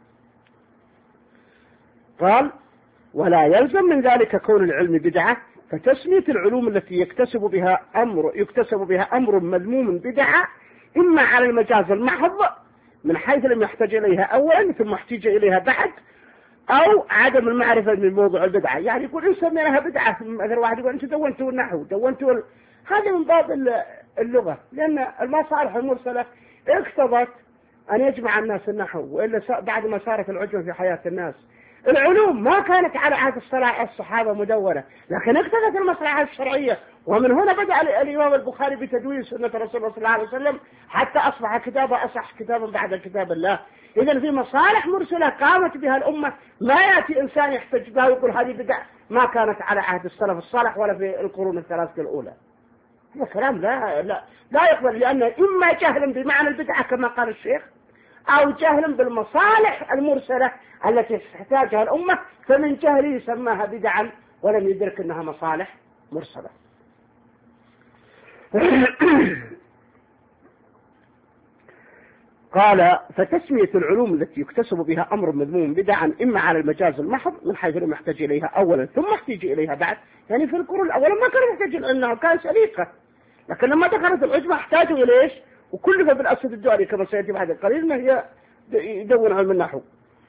قال ولا يلزم من ذلك كون العلم بدعة، فتسمية العلوم التي يكتسب بها أمر يكتسب بها أمر مذموم بدعة إما على المجاز المحض من حيث لم يحتاج إليها أولا ثم احتاج إليها بعد، أو عدم المعرفة من موضوع البدعة. يعني يقول إن سميناها بدعة، مثلا واحد يقول أنت دونتوا النحو دونتوا ال... هذا من باب اللغة، لأن المصالح المرسلة اقتضت أن يجمع الناس النحو، وإلا بعد ما صارت العجم في حياة الناس. العلوم ما كانت على عهد الصحابة مدونة، لكن اقتضت المصلحة الشرعية، ومن هنا بدأ الإمام البخاري بتدوين سنة رسول الله صلى الله عليه وسلم حتى أصبح كتابه أصح كتابا بعد كتاب الله. إذن في مصالح مرسلة قامت بها الأمة، ما يأتي إنسان يحتج بها ويقول هذه بدع ما كانت على عهد السلف الصالح ولا في القرون الثلاثة الأولى. هذا كلام لا لا لا يقبل، لأن إما جهل بمعنى البدعة كما قال الشيخ، أو جهل بالمصالح المرسلة التي تحتاجها الأمة، فمن جهله سماها بدعا ولم يدرك أنها مصالح مرسلة. قال فتسمية العلوم التي يكتسب بها أمر مذموم بدعا إما على المجاز المحض من حيث لم يحتاج إليها أولا ثم احتاج إليها بعد. يعني في القرون الأولى ما كان يحتاج إليها، كان سليقة، لكن لما دخلت العجمة احتاجوا إليش وكلف بالأسد الدؤلي كما سيأتي بعد القليل ما هي يدون علم النحو،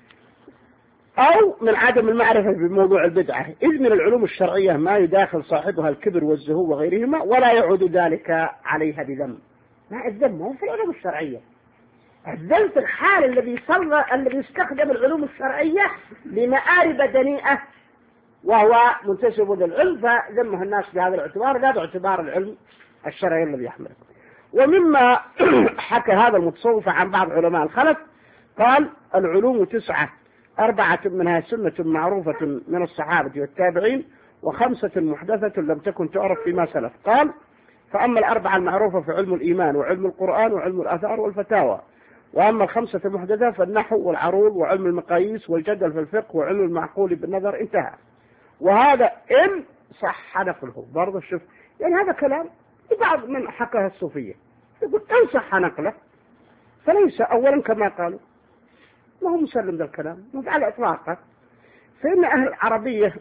أو من عدم المعرفة بموضوع البدعة، إذ من العلوم الشرعية ما يداخل صاحبها الكبر والزهو وغيرهما ولا يعود ذلك عليها بذم. ما الذم هو في العلوم الشرعية، الذم في الحال الذي صلى الذي استخدم العلوم الشرعية لمآرب دنيئة وهو منتسب للعلم، فذمه الناس بهذا الاعتبار لا باعتبار العلم الشرعي الذي يحمله. ومما حكى هذا المتصوف عن بعض علماء الخلف قال العلوم تسعة، أربعة منها سنة معروفة من الصحابة والتابعين، وخمسة محدثة لم تكن تعرف فيما سلف. قال فأما الأربعة المعروفة في علم الإيمان وعلم القرآن وعلم الآثار والفتاوى، وأما الخمسة المحدثة فالنحو والعروض وعلم المقاييس والجدل في الفقه وعلم المعقول بالنظر. انتهى. وهذا إن صح نقله برضه. شوف يعني هذا كلام بعض من حكاها الصوفية يقول إن صح نقله فليس أولا كما قالوا، ما هو مسلم ذا الكلام مو على إطلاقه. فإن أهل العربية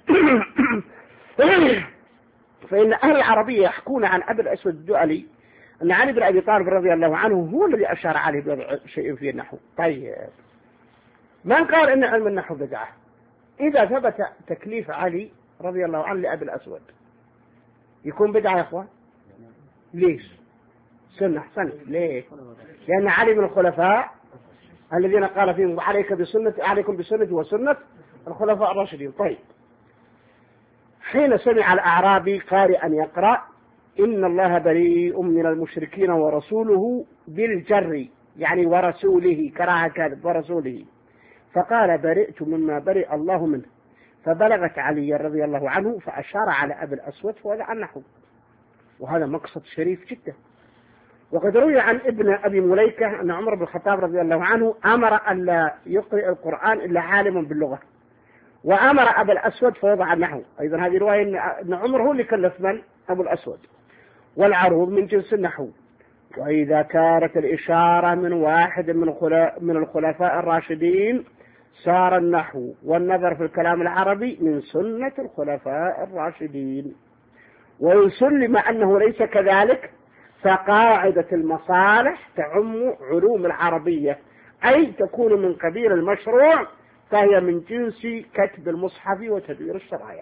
فإن أهل العربية يحكون عن أبي الأسود الدؤلي أن علي بن أبي طالب رضي الله عنه هو الذي أشار عليه بوضع شيء في النحو. طيب من قال إن علم النحو بدعة؟ إذا ثبت تكليف علي رضي الله عنه لأبي الأسود يكون بدعة يا أخوان؟ ليش؟ سنة أحسنت. ليه؟ لأن علي من الخلفاء الذين قال فيهم عليك بسنة عليكم بسنة وسنة الخلفاء الراشدين. طيب، حين سمع الأعرابي قارئا يقرأ إن الله بريء من المشركين ورسوله بالجر، يعني ورسوله، كراهة كاذب ورسوله، فقال برئت مما برئ الله منه، فبلغت علي رضي الله عنه فأشار على أبي الأسود فوضع النحو، وهذا مقصد شريف جدا. وقد روي عن ابن أبي مليكة أن عمر بن الخطاب رضي الله عنه أمر أن لا يقرئ القرآن إلا عالم باللغة، وأمر أبا الأسود فوضع النحو. أيضا هذه رواية أن عمر هو اللي كلف من؟ أبو الأسود. والعروض من جنس النحو. وإذا كانت الإشارة من واحد من الخلفاء الراشدين صار النحو والنظر في الكلام العربي من سنة الخلفاء الراشدين. وإن سلم أنه ليس كذلك فقاعدة المصالح تعم علوم العربية، أي تكون من قبيل المشروع، فهي من جنس كتب المصحف وتدوير الشرايع.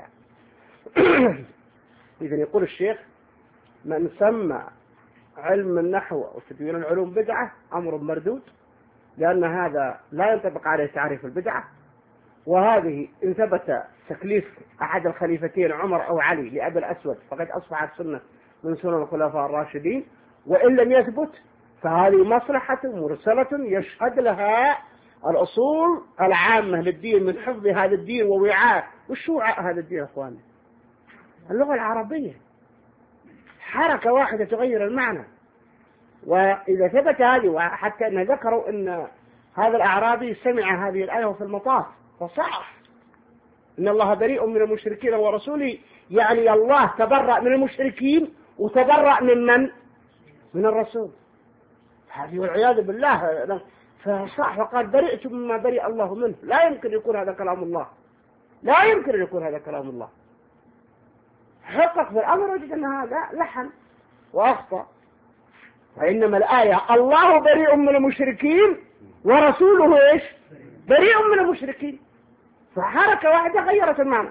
إذن يقول الشيخ من سمى علم النحو وتدوير العلوم بدعة أمر مردود، لأن هذا لا ينطبق عليه تعريف البدعة، وهذه إن ثبت تكليف أحد الخليفتين عمر أو علي لأبي الأسود فقد أصبحت سنة من سنن الخلفاء الراشدين، وإن لم يثبت فهذه مصلحة مرسلة يشهد لها الأصول العامة للدين من حفظ هذا الدين ووعاء. وش وعاء هذا الدين يا أخواني؟ اللغة العربية، حركة واحدة تغير المعنى. وإذا ثبت هذه، وحتى أن ذكروا أن هذا الأعرابي سمع هذه الآية في المطاف فصح إن الله بريء من المشركين ورسوله، يعني الله تبرأ من المشركين وتبرأ من من؟ من الرسول. هذه والعياذ بالله فصح، وقال برئت مما برئ الله منه. لا يمكن يكون هذا كلام الله، لا يمكن أن يكون هذا كلام الله. حقق في الأمر وجد أن هذا لحن وأخطأ. وإنما الآية الله بريء من المشركين ورسوله إيش؟ بريء من المشركين، فحركة واحدة غيرت المعنى.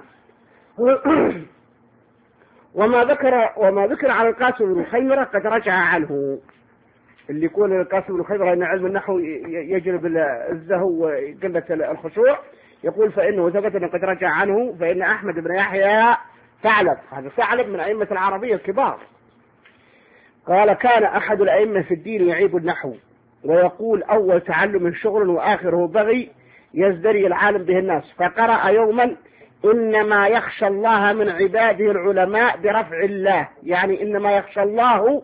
وما ذكر وما ذكر عن القاسم بن خيمرة قد رجع عنه. اللي يكون القاسم بن خيمرة أن علم النحو يجلب الزهو وقلة الخشوع، يقول فإنه ثبت أنه قد رجع عنه، فإن أحمد بن يحيى ثعلب، هذا ثعلب من أئمة العربية الكبار، قال كان أحد الأئمة في الدين يعيب النحو ويقول أول تعلم شغل وآخره بغي يزدري العالم به الناس، فقرأ يوما إنما يخشى الله من عباده العلماء برفع الله، يعني إنما يخشى الله،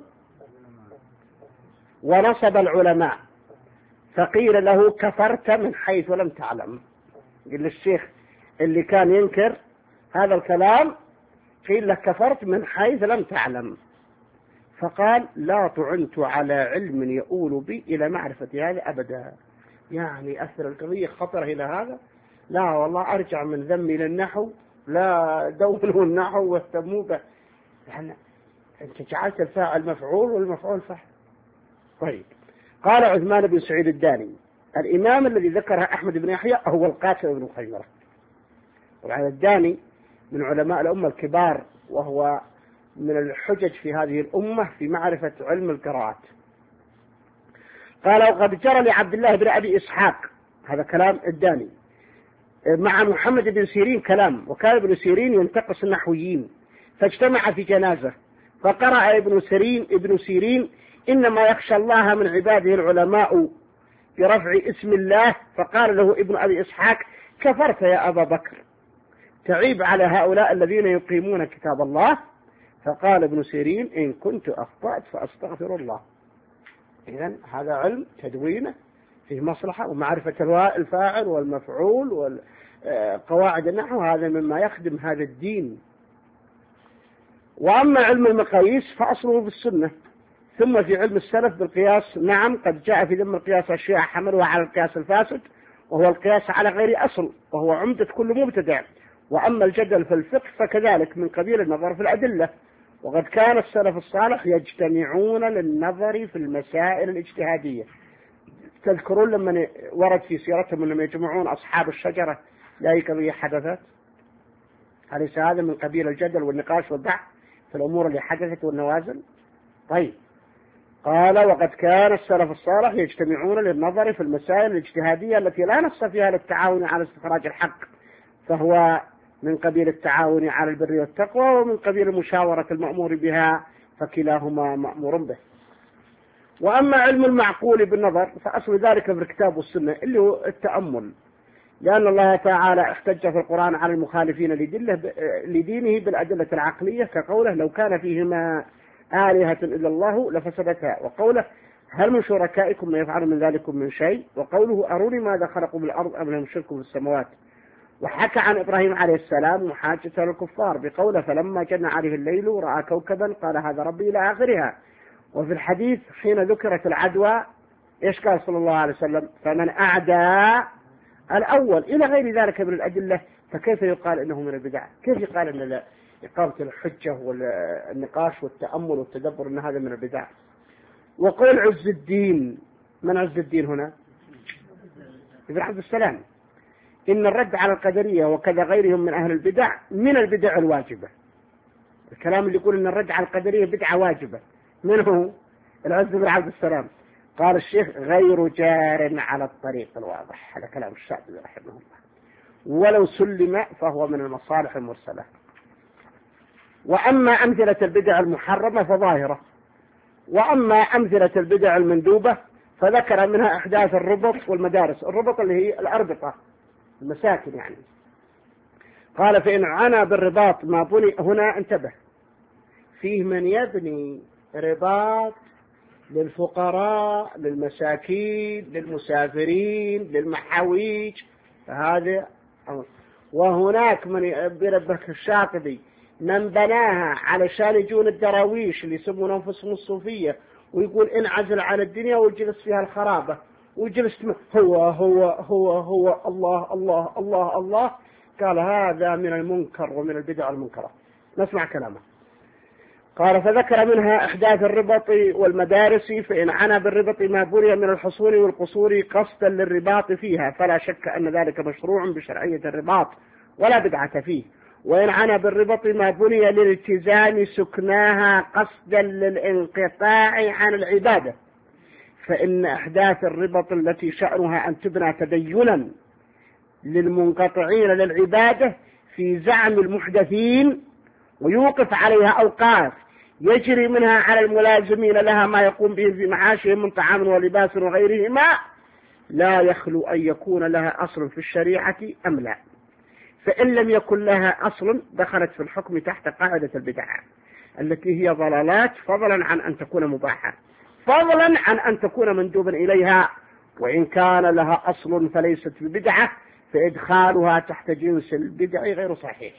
ونصب العلماء، فقيل له كفرت من حيث لم تعلم. قال للشيخ اللي كان ينكر هذا الكلام قيل له كفرت من حيث لم تعلم، فقال لا طعنت على علم يؤول بي إلى معرفة هذا أبدا. يعني أثر القضية خطر إلى هذا؟ لا والله أرجع من ذمي للنحو، لا دونوا النحو واهتموا به، يعني أنت جعلت الفاعل مفعول والمفعول فاعل. طيب، قال عثمان بن سعيد الداني الإمام الذي ذكره أحمد بن يحيى هو القاسم بن خيمرة. طبعا الداني من علماء الأمة الكبار، وهو من الحجج في هذه الأمة في معرفة علم القراءات. قال وقد جرى لعبد الله بن أبي إسحاق، هذا كلام الداني، مع محمد بن سيرين كلام، وكان ابن سيرين ينتقص النحويين، فاجتمع في جنازة، فقرأ ابن سيرين ابن سيرين إنما يخشى الله من عباده العلماء برفع اسم الله، فقال له ابن أبي إسحاق كفرت يا أبا بكر، تعيب على هؤلاء الذين يقيمون كتاب الله. فقال ابن سيرين إن كنت أخطأت فأستغفر الله. إذن هذا علم تدوينه فيه مصلحة، ومعرفة الفاعل والمفعول وقواعد النحو، هذا مما يخدم هذا الدين. وأما علم المقاييس فأصله بالسنة، ثم في علم السلف بالقياس. نعم قد جاء في ذم القياس أشياء حملها على القياس الفاسد، وهو القياس على غير أصل، وهو عمدة كل مبتدع. وأما الجدل في الفقه فكذلك من قبيل النظر في الأدلة، وقد كان السلف الصالح يجتمعون للنظر في المسائل الاجتهادية. تذكرون لما ورد في سيرتهم أنهم يجمعون أصحاب الشجرة لأي قضية حدثت؟ أليس هذا من قبيل الجدل والنقاش والبحث في الأمور اللي حدثت والنوازل. طيب، قال وقد كان السلف الصالح يجتمعون للنظر في المسائل الاجتهادية التي لا نص فيها للتعاون على استخراج الحق، فهو من قبيل التعاون على البر والتقوى، ومن قبيل مشاورة المأمور بها، فكلاهما مأمور به. وأما علم المعقول بالنظر فأصل ذلك في الكتاب والسنة اللي هو التأمل، لأن الله تعالى احتج في القرآن على المخالفين لدينه بالأدلة العقلية، كقوله لو كان فيهما آلهة إلا الله لفسدتها، وقوله هل من شركائكم من يفعل من ذلكم من شيء، وقوله أروني ماذا خلقوا بالأرض أم لهم شرك في السماوات. وحكى عن إبراهيم عليه السلام محاجة للكفار بقوله فلما جن عليه الليل رأى كوكبا قال هذا ربي إلى آخرها. وفي الحديث حين ذكرت العدوى إيش قال صلى الله عليه وسلم فمن أعدى الأول إلى غير ذلك من الأدلة، فكيف يقال إنه من البدع؟ كيف يقال إن إقامة الحجة والنقاش والتأمل والتدبر إن هذا من البدع؟ وقول عز الدين، من عز الدين هنا؟ ابن عبد السلام، إن الرد على القدرية وكذا غيرهم من أهل البدع من البدع الواجبة. الكلام اللي يقول إن الرد على القدرية بدعة واجبة منه العز بن عبد السلام. قال الشيخ غير جار على الطريق الواضح، هذا كلام الشاطبي رحمه الله، ولو سلم فهو من المصالح المرسلة. وأما أمثلة البدع المحرمة فظاهرة، وأما أمثلة البدع المندوبة فذكر منها إحداث الربط والمدارس. الربط اللي هي الأربطة، المساكن يعني. قال فإن عنا بالرباط ما بني، هنا انتبه، فيه من يبني رباط للفقراء للمساكين للمسافرين للمحاويج، هذا. وهناك من بربك الشاطبي من بناها علشان يجون الدراويش اللي يسمون أنفسهم الصوفية، ويقول انعزل عن الدنيا ويجلس فيها الخرابة ويجلس هو هو هو هو الله الله الله الله. قال هذا من المنكر ومن البدع المنكرة. نسمع كلامه. قال فذكر منها إحداث الربط والمدارس، فإن عنا بالربط ما بني من الحصول والقصور قصدا للرباط فيها فلا شك أن ذلك مشروع بشرعية الرباط ولا بدعة فيه. وإن عنا بالربط ما بني للالتزام سكناها قصدا للانقطاع عن العبادة، فإن أحداث الربط التي شأنها أن تبنى تدينا للمنقطعين للعبادة في زعم المحدثين ويوقف عليها أوقات يجري منها على الملازمين لها ما يقوم به في معاشهم من طعام ولباس وغيرهما، لا يخلو أن يكون لها أصل في الشريعة أم لا. فإن لم يكن لها أصل دخلت في الحكم تحت قاعدة البدع التي هي ضلالات، فضلا عن أن تكون مباحة، فضلا عن أن تكون مندوبا إليها. وإن كان لها أصل فليست ببدعة، فإدخالها تحت جنس البدع غير صحيح.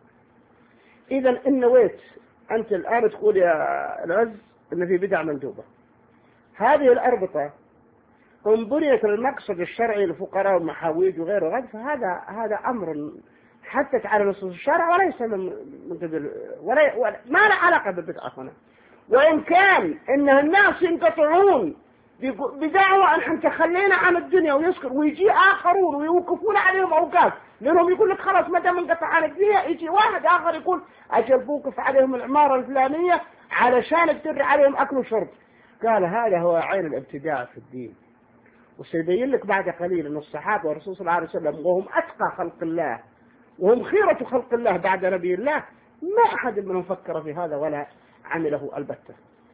إذا إن نويت أنت الآن تقول يا العز إن في بدع مندوبة، هذه الأربطة إن بنيت المقصد الشرعي للفقراء والمحاويج وغيره غير، فهذا هذا أمر حتى على نصوص الشرع وليس من قبل ولا, ولا ما له علاقة بالبدعة هنا. وإن كان إن الناس ينقطعون بدعوى أن احنا تخلينا عن الدنيا ويسكر، ويجي آخرون ويوقفون عليهم أوقات، لأنهم يقول لك خلاص متى منقطع عن الدنيا، يجي واحد آخر يقول أجل بوقف عليهم العمارة الفلانية علشان تدر عليهم أكل وشرب. قال هذا هو عين الابتداع في الدين. وسيبين لك بعد قليل أن الصحابة والرسول صلى الله عليه وسلم وهم أتقى خلق الله وهم خيرة خلق الله بعد نبي الله، ما أحد منهم فكر في هذا ولا عمله البتة.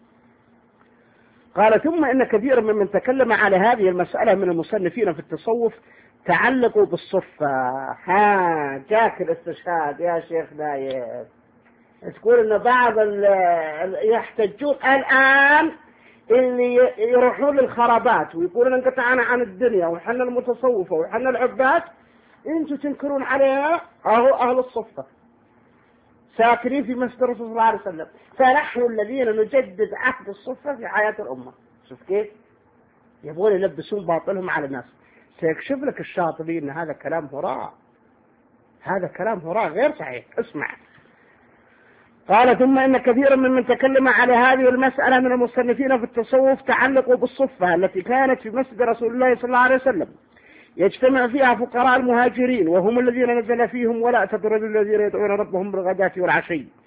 قال ثم إن كثيرا ممن تكلم على هذه المسألة من المصنفين في التصوف تعلقوا بالصفة. ها جاك الاستشهاد يا شيخ نايف، تقول إن بعض يحتجون الآن اللي يروحون للخرابات ويقولون انقطعنا عن الدنيا وحنا المتصوفة وحنا العباد، انتوا تنكرون عليها اهو اهل الصفة ساكنين في مسجد الرسول صلى الله عليه وسلم، فنحن الذين نجدد عهد الصفة في حياة الأمة. شوف كيف يبغون يلبسون باطلهم على الناس. سيكشف لك الشاطبي ان هذا كلام هراء، هذا كلام هراء غير صحيح. اسمع. قال ثم إن كثيرا ممن تكلم على هذه المسألة من المصنفين في التصوف تعلقوا بالصفة التي كانت في مسجد رسول الله صلى الله عليه وسلم يجتمع فيها فقراء المهاجرين، وهم الذين نزل فيهم ولا تطردوا الذين يدعون ربهم بالغداة والعشي،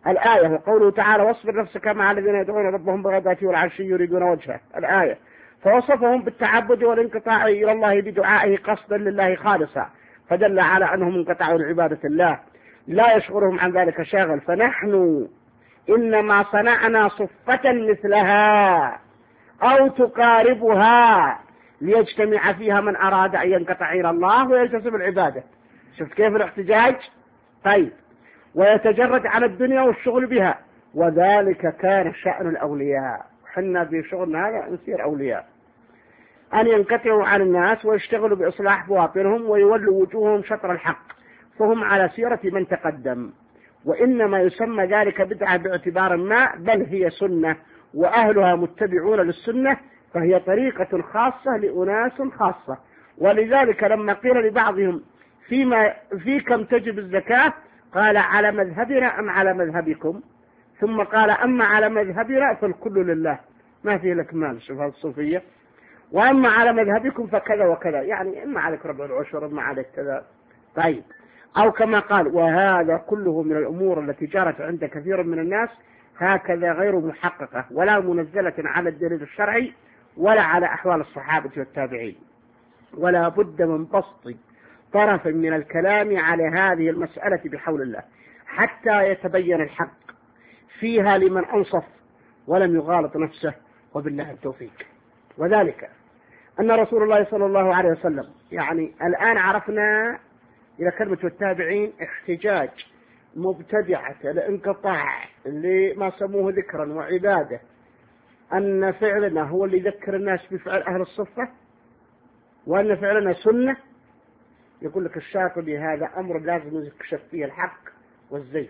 الآية. وقوله تعالى واصبر نفسك مع الذين يدعون ربهم بالغداة والعشي يريدون وجهه الآية. فوصفهم بالتعبد والانقطاع إلى الله بدعائه قصدا لله خالصا، فدل على أنهم انقطعوا لعبادة الله لا يشغلهم عن ذلك شاغل. فنحن إنما صنعنا صفة مثلها أو تقاربها ليجتمع فيها من أراد أن ينقطع إلى الله ويلتزم العبادة. شفت كيف الاحتجاج؟ طيب، ويتجرد عن الدنيا والشغل بها، وذلك كان شأن الأولياء. حنا بشغلنا هذا نصير أولياء، أن ينقطعوا عن الناس ويشتغلوا بإصلاح بواطنهم ويولوا وجوههم شطر الحق، فهم على سيرة من تقدم. وإنما يسمى ذلك بدعة باعتبار ما، بل هي سنة وأهلها متبعون للسنة، فهي طريقة خاصة لأناس خاصة. ولذلك لما قيل لبعضهم فيما في كم تجب الزكاة قال على مذهبنا أم على مذهبكم، ثم قال أما على مذهبنا فالكل لله، ما فيه لك مال. شوف هذه الصوفية. وأما على مذهبكم فكذا وكذا، يعني إما عليك ربع العشر إما عليك كذا. طيب، أو كما قال وهذا كله من الأمور التي جرت عند كثير من الناس هكذا غير محققة ولا منزلة على الدليل الشرعي ولا على أحوال الصحابة والتابعين. ولا بد من بسط طرف من الكلام على هذه المسألة بحول الله حتى يتبين الحق فيها لمن أنصف ولم يغالط نفسه، وبالله التوفيق. وذلك أن رسول الله صلى الله عليه وسلم، يعني الآن عرفنا إلى كلمة التابعين احتجاج مبتدعة الانقطاع اللي ما سموه ذكرا وعبادة، أن فعلنا هو اللي يذكر الناس بفعل أهل الصفة، وأن فعلنا سنة. يقول لك الشاطبي هذا أمر لازم يكشف فيه الحق والزيف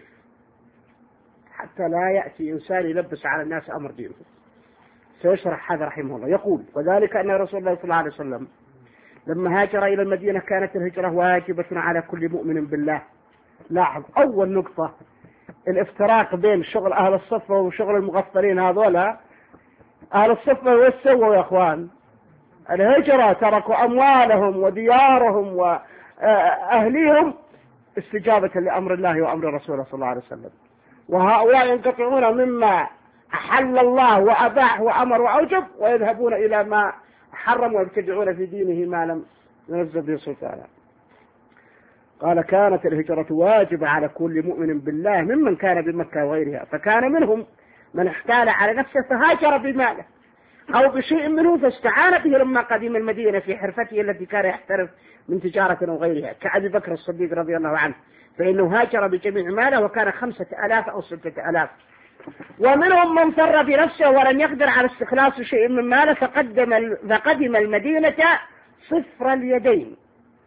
حتى لا يأتي إنسان يلبس على الناس أمر دينه. سيشرح هذا رحمه الله. يقول وذلك أن رسول الله صلى الله عليه وسلم لما هاجر إلى المدينة كانت الهجرة واجبة على كل مؤمن بالله. لاحظ أول نقطة الافتراق بين شغل أهل الصفة وشغل المغفلين هذولا. أهل الصفة وش سووا يا أخوان؟ الهجرة تركوا أموالهم وديارهم وأهليهم استجابة لأمر الله وأمر رسوله صلى الله عليه وسلم، وهؤلاء ينقطعون مما أحل الله وأباح وأمر وأوجب ويذهبون إلى ما حرم ويبتدعون في دينه ما لم ينزل به سلطانا. قال كانت الهجرة واجبة على كل مؤمن بالله ممن كان بمكة وغيرها، فكان منهم من احتال على نفسه فهاجر بماله أو بشيء منه فاستعان به لما قدم المدينة في حرفته التي كان يحترف من تجارة وغيرها، كأبي بكر الصديق رضي الله عنه، فإنه هاجر بجميع ماله وكان خمسة آلاف أو ستة آلاف. ومنهم من فر بنفسه ولم يقدر على استخلاص شيء من ماله فقدم فقدم المدينة صفر اليدين.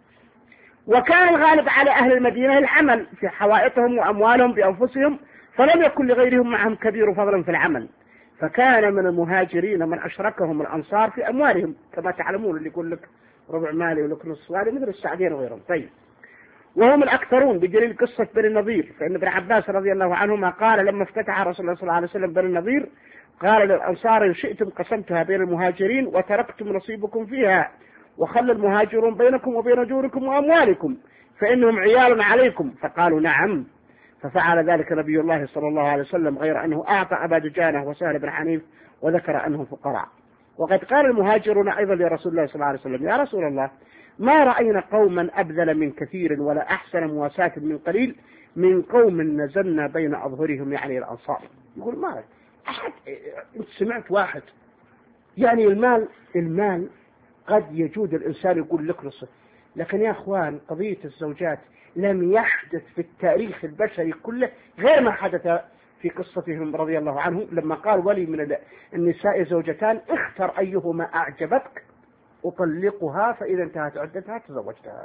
وكان الغالب على أهل المدينة العمل في حوائطهم وأموالهم بأنفسهم، فلم يكن لغيرهم معهم كبير فضل في العمل، فكان من المهاجرين من أشركهم الأنصار في أموالهم كما تعلمون، اللي يقول لك ربع مالي ولك نصف مالي مثل السعدين وغيرهم. طيب، وهم الأكثرون بدليل قصة بني النضير، فإن ابن عباس رضي الله عنهما قال لما افتتح رسول الله صلى الله عليه وسلم بني النضير قال للأنصار إن شئتم قسمتها بين المهاجرين وتركتم نصيبكم فيها، وخلى المهاجرون بينكم وبين أجوركم وأموالكم فإنهم عيال عليكم، فقالوا نعم. ففعل ذلك نبي الله صلى الله عليه وسلم، غير أنه أعطى أبا دجانة وسهل بن حنيف وذكر أنهم فقراء. وقد قال المهاجرون أيضا لرسول الله صلى الله عليه وسلم يا رسول الله ما رأينا قوما أبذل من كثير ولا أحسن مواساة من قليل من قوم نزلنا بين أظهرهم، يعني الأنصار. يقول ما أحد أنت سمعت واحد، يعني المال المال قد يجود الإنسان يقول لك نصف، لكن يا أخوان قضية الزوجات لم يحدث في التاريخ البشري كله غير ما حدث في قصتهم رضي الله عنهم لما قال ولي من النساء زوجتان اختر أيهما أعجبتك أطلقها فإذا انتهت عدتها تزوجتها.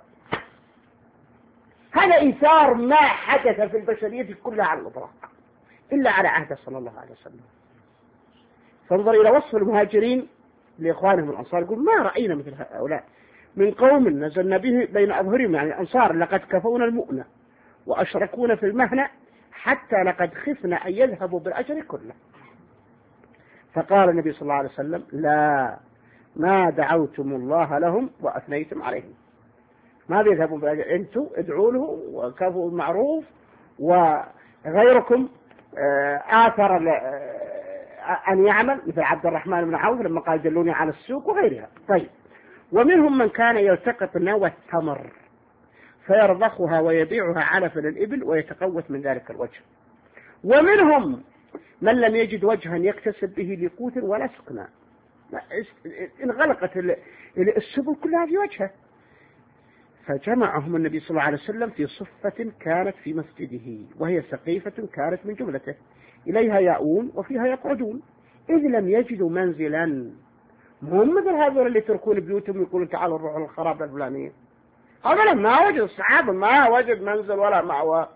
هذا إيثار ما حدث في البشرية كلها على الإطلاق إلا على عهد صلى الله عليه وسلم. فانظر إلى وصف المهاجرين لإخوانهم الأنصار، يقول ما رأينا مثل هؤلاء من قوم نزلنا به بين أظهرهم، يعني الأنصار لقد كفونا المؤنة وأشركونا في المهنة حتى لقد خفنا أن يذهبوا بالأجر كله. فقال النبي صلى الله عليه وسلم لا ما دعوتم الله لهم وأثنيتم عليهم، ما بيذهبوا بالأجر، أنتم ادعوا له وكفوا المعروف وغيركم آثر أن يعمل، مثل عبد الرحمن بن عوف لما قال دلوني على السوق وغيرها. طيب، ومنهم من كان يلتقط نوى التمر فيرضخها ويبيعها علفا للإبل ويتقوت من ذلك الوجه. ومنهم من لم يجد وجها يكتسب به لقوت ولا سكنا، انغلقت السبل كلها في وجهه، فجمعهم النبي صلى الله عليه وسلم في صفة كانت في مسجده، وهي سقيفة كانت من جملته، إليها يأوون وفيها يقعدون، إذ لم يجدوا منزلا. هم مثل هذول اللي يتركون بيوتهم يقولون تعالوا نروح للخراب الفلانية، هذول ما وجد، الصحابة ما وجد منزل ولا مأوى.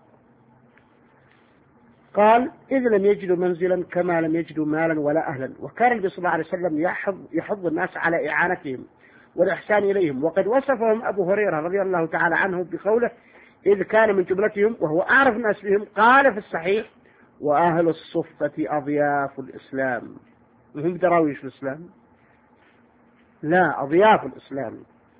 قال إذ لم يجدوا منزلا كما لم يجدوا مالا ولا أهلا. وكان النبي صلى الله عليه وسلم يحض, يحض الناس على إعانتهم والإحسان إليهم، وقد وصفهم أبو هريرة رضي الله تعالى عنه بقوله إذ كان من جملتهم وهو أعرف الناس بهم، قال في الصحيح وأهل الصفة أضياف الإسلام. هم دراويش في الإسلام؟ لا، أضياف الإسلام،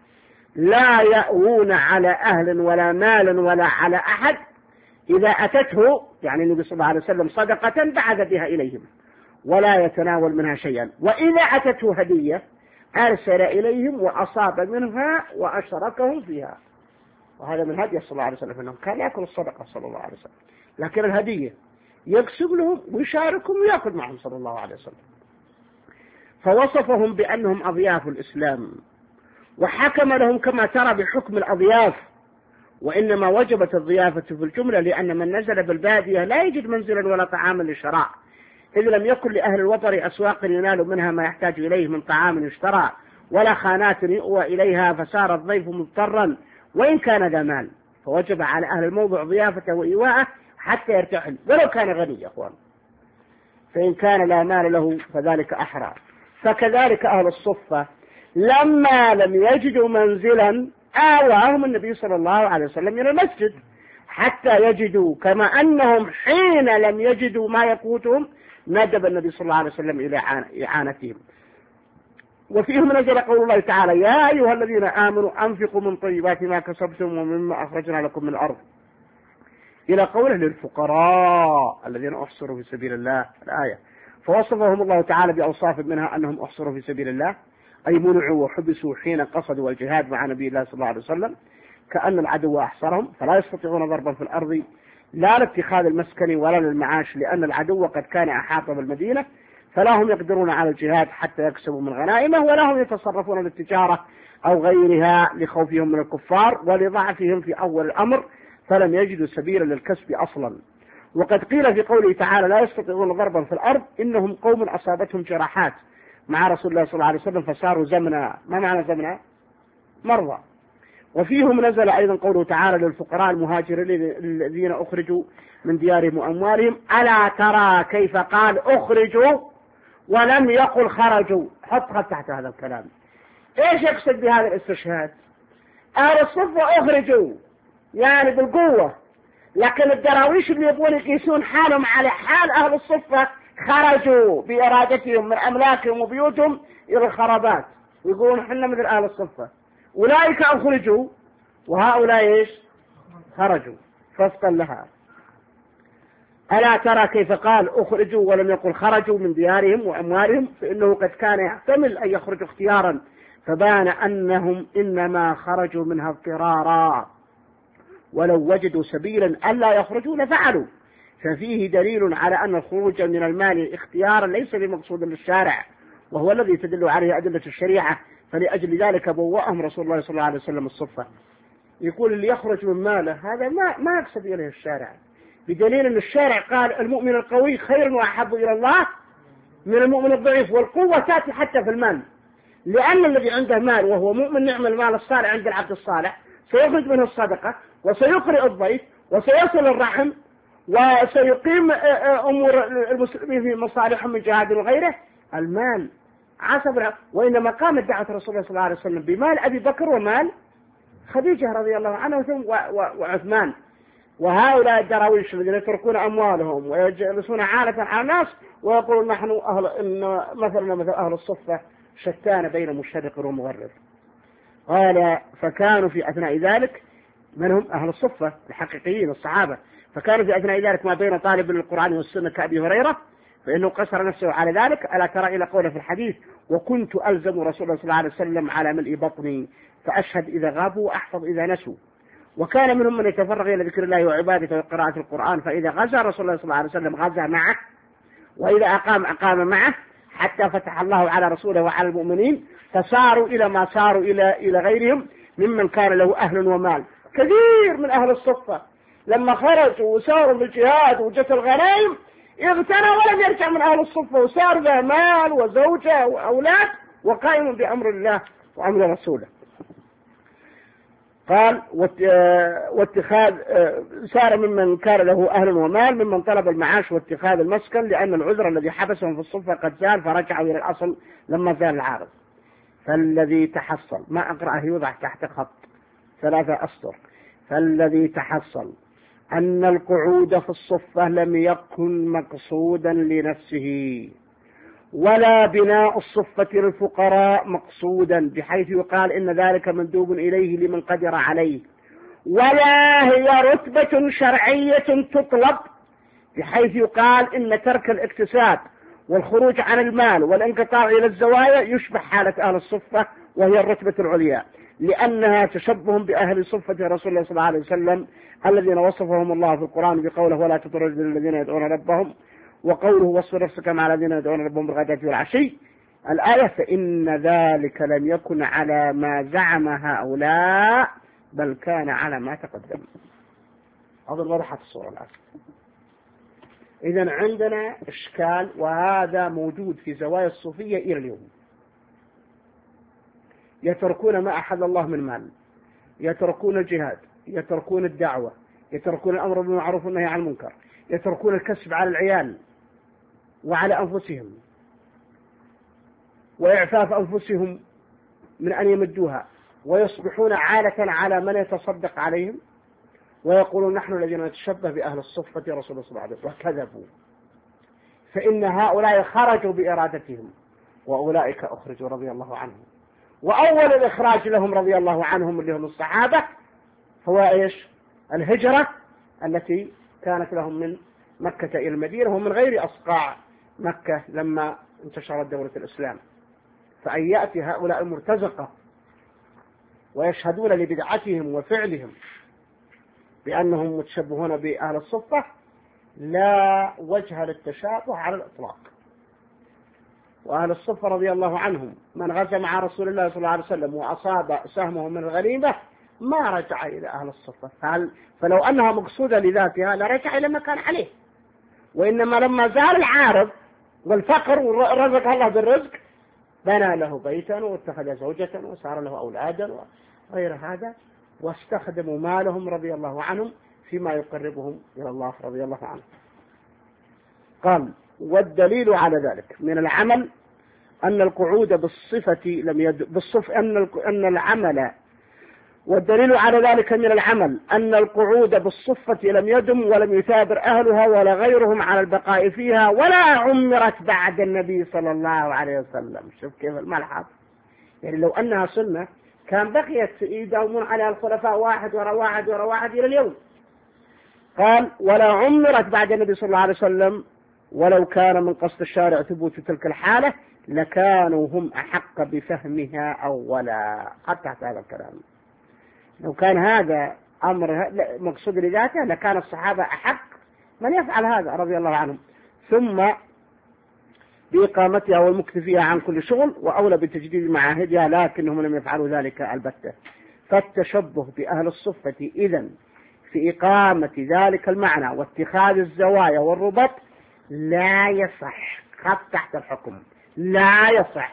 لا يأوون على أهل ولا مال ولا على أحد، إذا أتته يعني النبي صلى الله عليه وسلم صدقة بعث بها إليهم ولا يتناول منها شيئا، وإذا أتته هدية أرسل إليهم وأصاب منها وأشركهم فيها. وهذا من هدي صلى الله عليه وسلم، أنه كان يأكل الصدقة صلى الله عليه وسلم، لكن الهدية يقسم لهم ويشاركهم ويأكل معهم صلى الله عليه وسلم. فوصفهم بأنهم أضياف الإسلام، وحكم لهم كما ترى بحكم الأضياف، وإنما وجبت الضيافة في الجملة لأن من نزل بالبادية لا يجد منزلا ولا طعاما للشراء، إذ لم يكن لأهل الوطر أسواق ينال منها ما يحتاج إليه من طعام يشترى، ولا خانات يؤوى إليها، فصار الضيف مضطرا وإن كان ذا مال، فوجب على أهل الموضع ضيافته وإيواءه حتى يرتحل ولو كان غني يا أخوان، فإن كان لا مال له فذلك أحرى. فكذلك أهل الصفة لما لم يجدوا منزلا آواهم النبي صلى الله عليه وسلم إلى المسجد حتى يجدوا، كما أنهم حين لم يجدوا ما يقوتهم ندب النبي صلى الله عليه وسلم إلى إعانتهم. وفيهم نزل قول الله تعالى يا أيها الذين آمنوا أنفقوا من طيبات ما كسبتم ومما أخرجنا لكم من الأرض، إلى قوله للفقراء الذين أحصروا في سبيل الله الآية. فوصفهم الله تعالى بأوصاف منها أنهم أحصروا في سبيل الله، أي منعوا وحبسوا حين قصدوا الجهاد مع نبي الله صلى الله عليه وسلم، كأن العدو أحصرهم فلا يستطيعون ضربا في الأرض لا لاتخاذ المسكن ولا للمعاش، لأن العدو قد كان أحاط بالمدينة، فلا هم يقدرون على الجهاد حتى يكسبوا من غنائمه، ولا هم يتصرفون للتجارة أو غيرها لخوفهم من الكفار ولضعفهم في أول الأمر، فلم يجدوا سبيلا للكسب أصلا. وقد قيل في قوله تعالى لا يستطيعون ضربا في الأرض إنهم قوم أصابتهم جراحات مع رسول الله صلى الله عليه وسلم فصاروا زمنا. ما معنى زمنا؟ مرضى. وفيهم نزل أيضا قوله تعالى للفقراء المهاجرين الذين أخرجوا من ديارهم وأموالهم ألا ترى كيف قال أخرجوا ولم يقل خرجوا. حط خط تحت هذا الكلام. إيش يقصد بهذا الاستشهاد؟ أهل الصفة أخرجوا يعني بالقوة، لكن الدراويش اللي يبغون يقيسون حالهم على حال أهل الصفة خرجوا بإرادتهم من أملاكهم وبيوتهم إلى الخرابات، يقولون حنا مثل أهل الصفة، أولئك أخرجوا وهؤلاء إيش خرجوا فسقا لها. ألا ترى كيف قال أخرجوا ولم يقل خرجوا من ديارهم وأموالهم، فإنه قد كان يحتمل أن يخرجوا اختيارا، فبان أنهم إنما خرجوا منها اضطرارا، ولو وجدوا سبيلا ألا يخرجوا لفعلوا. ففيه دليل على أن الخروج من المال اختيارا ليس بمقصود للشارع، وهو الذي تدل عليه أدلة الشريعة، فلأجل ذلك بوأهم رسول الله صلى الله عليه وسلم الصفة. يقول اللي يخرج من ماله هذا ما ما يقصد إليه الشارع، بدليل أن الشارع قال المؤمن القوي خير وأحب إلى الله من المؤمن الضعيف، والقوة تأتي حتى في المال، لأن الذي عنده مال وهو مؤمن نعم المال الصالح عند العبد الصالح سيخرج منه الصدقة وسيقرئ الضيف وسيصل الرحم وسيقيم أمور المسلمين في مصالحهم من جهاد وغيره. المال عصب، وإنما قامت دعوة رسول الله صلى الله عليه وسلم بمال أبي بكر ومال خديجة رضي الله عنها وعثمان. وهؤلاء الدراويش الذين يتركون أموالهم ويجلسون عالة على الناس ويقولون نحن أهل إن مثلنا مثل أهل الصفة شتان بين مشرق ومغرب. قال فكانوا في أثناء ذلك من هم أهل الصفة الحقيقيين الصحابة، فكان في أثناء ذلك ما بين طالب للقرآن والسنة كأبي هريرة، فإنه قصر نفسه على ذلك. ألا ترى إلى قوله في الحديث: وكنت ألزم رسول الله صلى الله عليه وسلم على ملء بطني فأشهد إذا غابوا وأحفظ إذا نسوا. وكان منهم من يتفرغ إلى ذكر الله وعبادته وقراءة القرآن، فإذا غزا رسول الله صلى الله عليه وسلم غزا معه، وإذا أقام أقام معه، حتى فتح الله على رسوله وعلى المؤمنين، فصاروا إلى ما صاروا إلى إلى غيرهم ممن كان له أهل ومال. كثير من أهل الصفة لما خرجوا وساروا بالجهاد وجت الغنائم اغتنوا ولم يرجع من أهل الصفة، وصار ذا مال وزوجة وأولاد وقائم بأمر الله وأمر رسوله. قال: واتخاذ سار ممن كان له أهل ومال ممن طلب المعاش واتخاذ المسكن، لأن العذر الذي حبسهم في الصفة قد زال، فرجعوا إلى الأصل لما زال العارض. فالذي تحصل، ما أقرأه يوضع تحت خط ثلاثة أسطر، فالذي تحصل أن القعود في الصفة لم يكن مقصودا لنفسه، ولا بناء الصفة للفقراء مقصودا بحيث يقال إن ذلك مندوب إليه لمن قدر عليه، ولا هي رتبة شرعية تطلب بحيث يقال إن ترك الاكتساب والخروج عن المال والانقطاع إلى الزوايا يشبه حالة أهل الصفة وهي الرتبة العليا، لأنها تشبه بأهل صفة رسول الله صلى الله عليه وسلم الذين وصفهم الله في القرآن بقوله: ولا تطرد الذين يدعون ربهم، وقوله: واصبر نفسك مع الذين يدعون ربهم بالغداة والعشي. الآية: فإن ذلك لم يكن على ما زعم هؤلاء بل كان على ما تقدم. أظن وضحت الصورة الآن. إذن عندنا إشكال، وهذا موجود في زوايا الصوفية إلى اليوم. يتركون ما أحل الله من مال، يتركون الجهاد، يتركون الدعوة، يتركون الأمر بالمعروف والنهي عن المنكر، يتركون الكسب على العيال وعلى أنفسهم وإعفاف أنفسهم من أن يمدوها، ويصبحون عالة على من يتصدق عليهم، ويقولون: نحن الذين نتشبه بأهل الصفة رسول الله صلى الله عليه وسلم، وكذبوا. فإن هؤلاء خرجوا بإرادتهم، وأولئك أخرجوا رضي الله عنهم. وأول الإخراج لهم رضي الله عنهم اللي هم الصحابة هو إيش؟ الهجرة التي كانت لهم من مكة إلى المدينة، ومن غير أصقاع مكة لما انتشرت دولة الإسلام. فأن يأتي هؤلاء المرتزقة ويشهدون لبدعتهم وفعلهم بأنهم متشبهون بأهل الصفة، لا وجه للتشابه على الإطلاق. وأهل الصفة رضي الله عنهم من غزا مع رسول الله صلى الله عليه وسلم وأصاب سهمه من الغنيمة ما رجع إلى أهل الصفة، فلو أنها مقصودة لذاتها لرجع إلى ما كان عليه. وإنما لما زال العارض والفقر ورزق الله بالرزق بنى له بيتا واتخذ زوجة وصار له أولادا وغير هذا، واستخدموا مالهم رضي الله عنهم فيما يقربهم إلى الله رضي الله عنهم. قال: والدليل على ذلك من العمل أن القعود بالصفة لم يد بالصف أن أن العمل والدليل على ذلك من العمل أن القعود بالصفة لم يدم ولم يثابر أهلها ولا غيرهم على البقاء فيها، ولا عمرت بعد النبي صلى الله عليه وسلم. شوف كيف الملحظ، يعني لو أنها سنة كان بقيت يداومون على الخلفاء واحد وراء واحد وراء واحد إلى اليوم. قال: ولا عمرت بعد النبي صلى الله عليه وسلم، ولو كان من قصد الشارع ثبوت تلك الحالة لكانوا هم أحق بفهمها أولا. قد تحت هذا الكلام، لو كان هذا أمر مقصود لذاته لكان الصحابة أحق من يفعل هذا رضي الله عنهم، ثم بإقامتها والمكث فيها عن كل شغل، وأولى بتجديد معاهدها، لكنهم لم يفعلوا ذلك البتة. فالتشبه بأهل الصفة إذن في إقامة ذلك المعنى واتخاذ الزوايا والربط لا يصح. خط تحت الحكم لا يصح.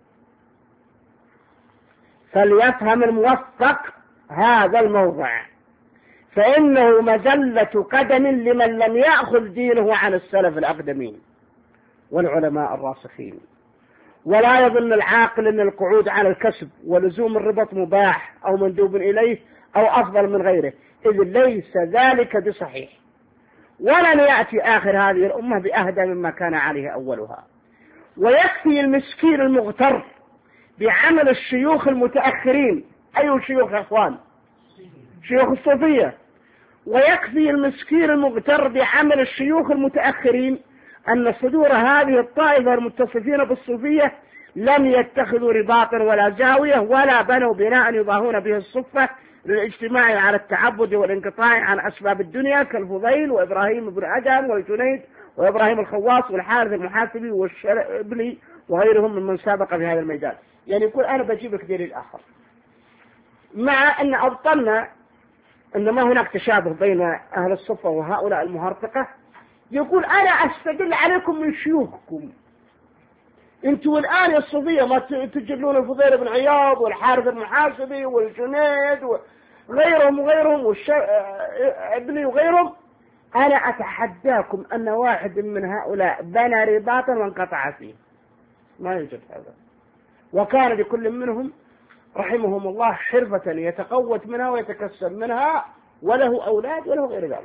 فليفهم الموفق هذا الموضع، فإنه مزلة قدم لمن لم يأخذ دينه عن السلف الأقدمين والعلماء الراسخين. ولا يظن العاقل أن القعود على الكسب ولزوم الربط مباح أو مندوب إليه أو أفضل من غيره، إذ ليس ذلك بصحيح. ولن يأتي آخر هذه الأمة بأهدى مما كان عليه أولها. ويكفي المسكين المغتر بعمل الشيوخ المتأخرين. أي شيوخ يا أخوان؟ شيوخ الصوفية. ويكفي المسكين المغتر بعمل الشيوخ المتأخرين أن صدور هذه الطائفة المتصفين بالصوفية لم يتخذوا رباطا ولا زاوية ولا بنوا بناء يضاهون به الصفة للاجتماع على التعبد والانقطاع عن أسباب الدنيا كالفضيل وإبراهيم بن أدهم والجنيد وإبراهيم الخواص والحارث المحاسبي والشربلي وغيرهم ممن سابق في هذا الميدان. يعني يقول أنا بجيب لك دليل آخر، مع أن أبطلنا أن ما هناك تشابه بين أهل الصفة وهؤلاء المهرطقة. يقول أنا أستدل عليكم من شيوخكم، أنتوا الآن الصوفية ما تجلون الفضيل بن عياض والحارث المحاسبي والجنيد وغيرهم وغيرهم والشربلي وغيرهم. أنا أتحداكم أن واحد من هؤلاء بنى رباطا وانقطع فيه، ما يوجد هذا. وكان لكل منهم رحمهم الله حرفة يتقوت منها ويتكسب منها وله أولاد وله غير ذلك.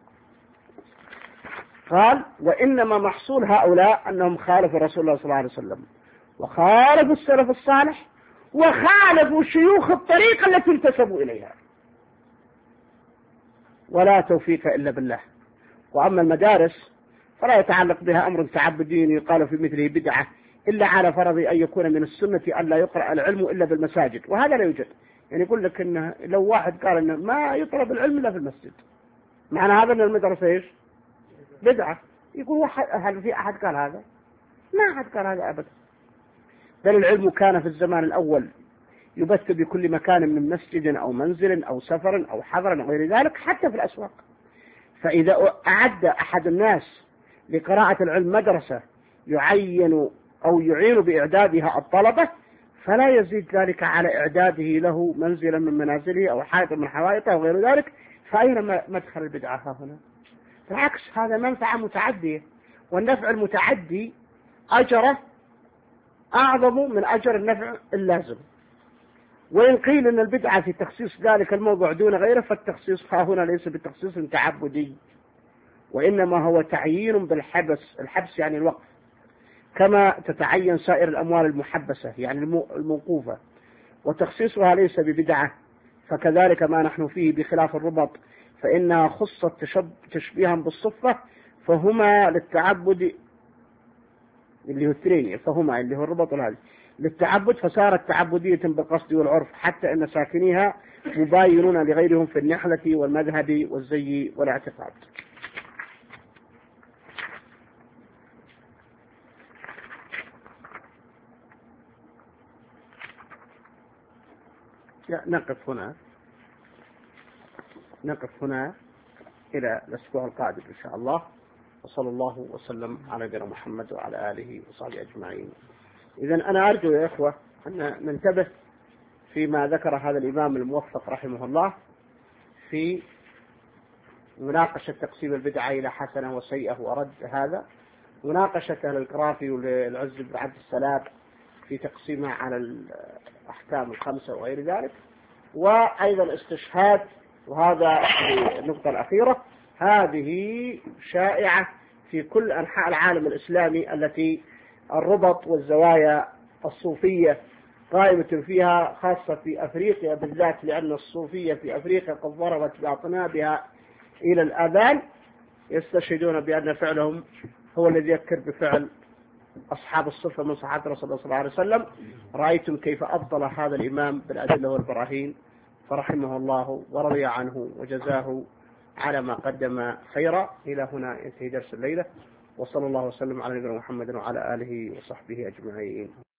قال وإنما محصول هؤلاء أنهم خالفوا رسول الله صلى الله عليه وسلم وخالفوا السلف الصالح وخالفوا شيوخ الطريقة التي انتسبوا إليها، ولا توفيق إلا بالله. وأما المدارس فلا يتعلق بها أمر تعبدي يقال في مثله بدعة إلا على فرض أن يكون من السنة أن لا يقرأ العلم إلا بالمساجد، وهذا لا يوجد. يعني يقول لك إنه لو واحد قال إنه ما يطلب العلم إلا في المسجد، معنى هذا أن المدرسة إيش؟ بدعة. يقول واحد هل في أحد قال هذا؟ ما أحد قال هذا أبدا. بل العلم كان في الزمان الأول يبث بكل مكان من مسجد أو منزل أو سفر أو حضر أو غير ذلك، حتى في الأسواق. فإذا أعد أحد الناس لقراءة العلم مدرسة يعين أو يعين بإعدادها الطلبة فلا يزيد ذلك على إعداده له منزلا من منازله أو حائط من حوائطه أو غير ذلك، فأين مدخل البدعة هنا؟ بالعكس هذا منفعة متعدية، والنفع المتعدي أجره أعظم من أجر النفع اللازم. وإن قيل أن البدعة في تخصيص ذلك الموضوع دون غيره فالتخصيص ها هنا ليس بتخصيص تعبدي، وإنما هو تعيين بالحبس. الحبس يعني الوقف، كما تتعين سائر الأموال المحبسة يعني الموقوفة، وتخصيصها ليس ببدعة. فكذلك ما نحن فيه بخلاف الربط فإنها خصت تشبيها بالصفة، فهما للتعبد اللي هو الثرين، فهما اللي هو الربط والهذه للتعبد، فصارت تعبدية بالقصد والعرف، حتى أن ساكنيها مباينون لغيرهم في النحلة والمذهب والزي والاعتقاد. نقف هنا نقف هنا إلى الأسبوع القادم إن شاء الله، وصلى الله وسلم على نبينا محمد وعلى آله وصحبه أجمعين. إذن أنا أرجو يا إخوة أن ننتبه فيما ذكر هذا الإمام الموفق رحمه الله في مناقشة تقسيم البدعة إلى حسنة وسيئة ورد هذا، مناقشة أهل القرافي والعز بن عبد السلام في تقسيمها على الأحكام الخمسة وغير ذلك، وأيضا استشهاد. وهذا النقطة الأخيرة هذه شائعة في كل أنحاء العالم الإسلامي، التي الربط والزوايا الصوفية قائمة فيها، خاصة في أفريقيا بالذات، لأن الصوفية في أفريقيا قد ضربت بأطنابها إلى الآذان، يستشهدون بأن فعلهم هو الذي يذكر بفعل أصحاب الصفة من صحابة رسول الله صلى الله عليه وسلم. رأيتم كيف أفضل هذا الإمام بالأدلة والبراهين، فرحمه الله ورضي عنه وجزاه على ما قدم خيرا. إلى هنا ينتهي درس الليلة، وصلى الله وسلم على نبينا محمد وعلى آله وصحبه أجمعين.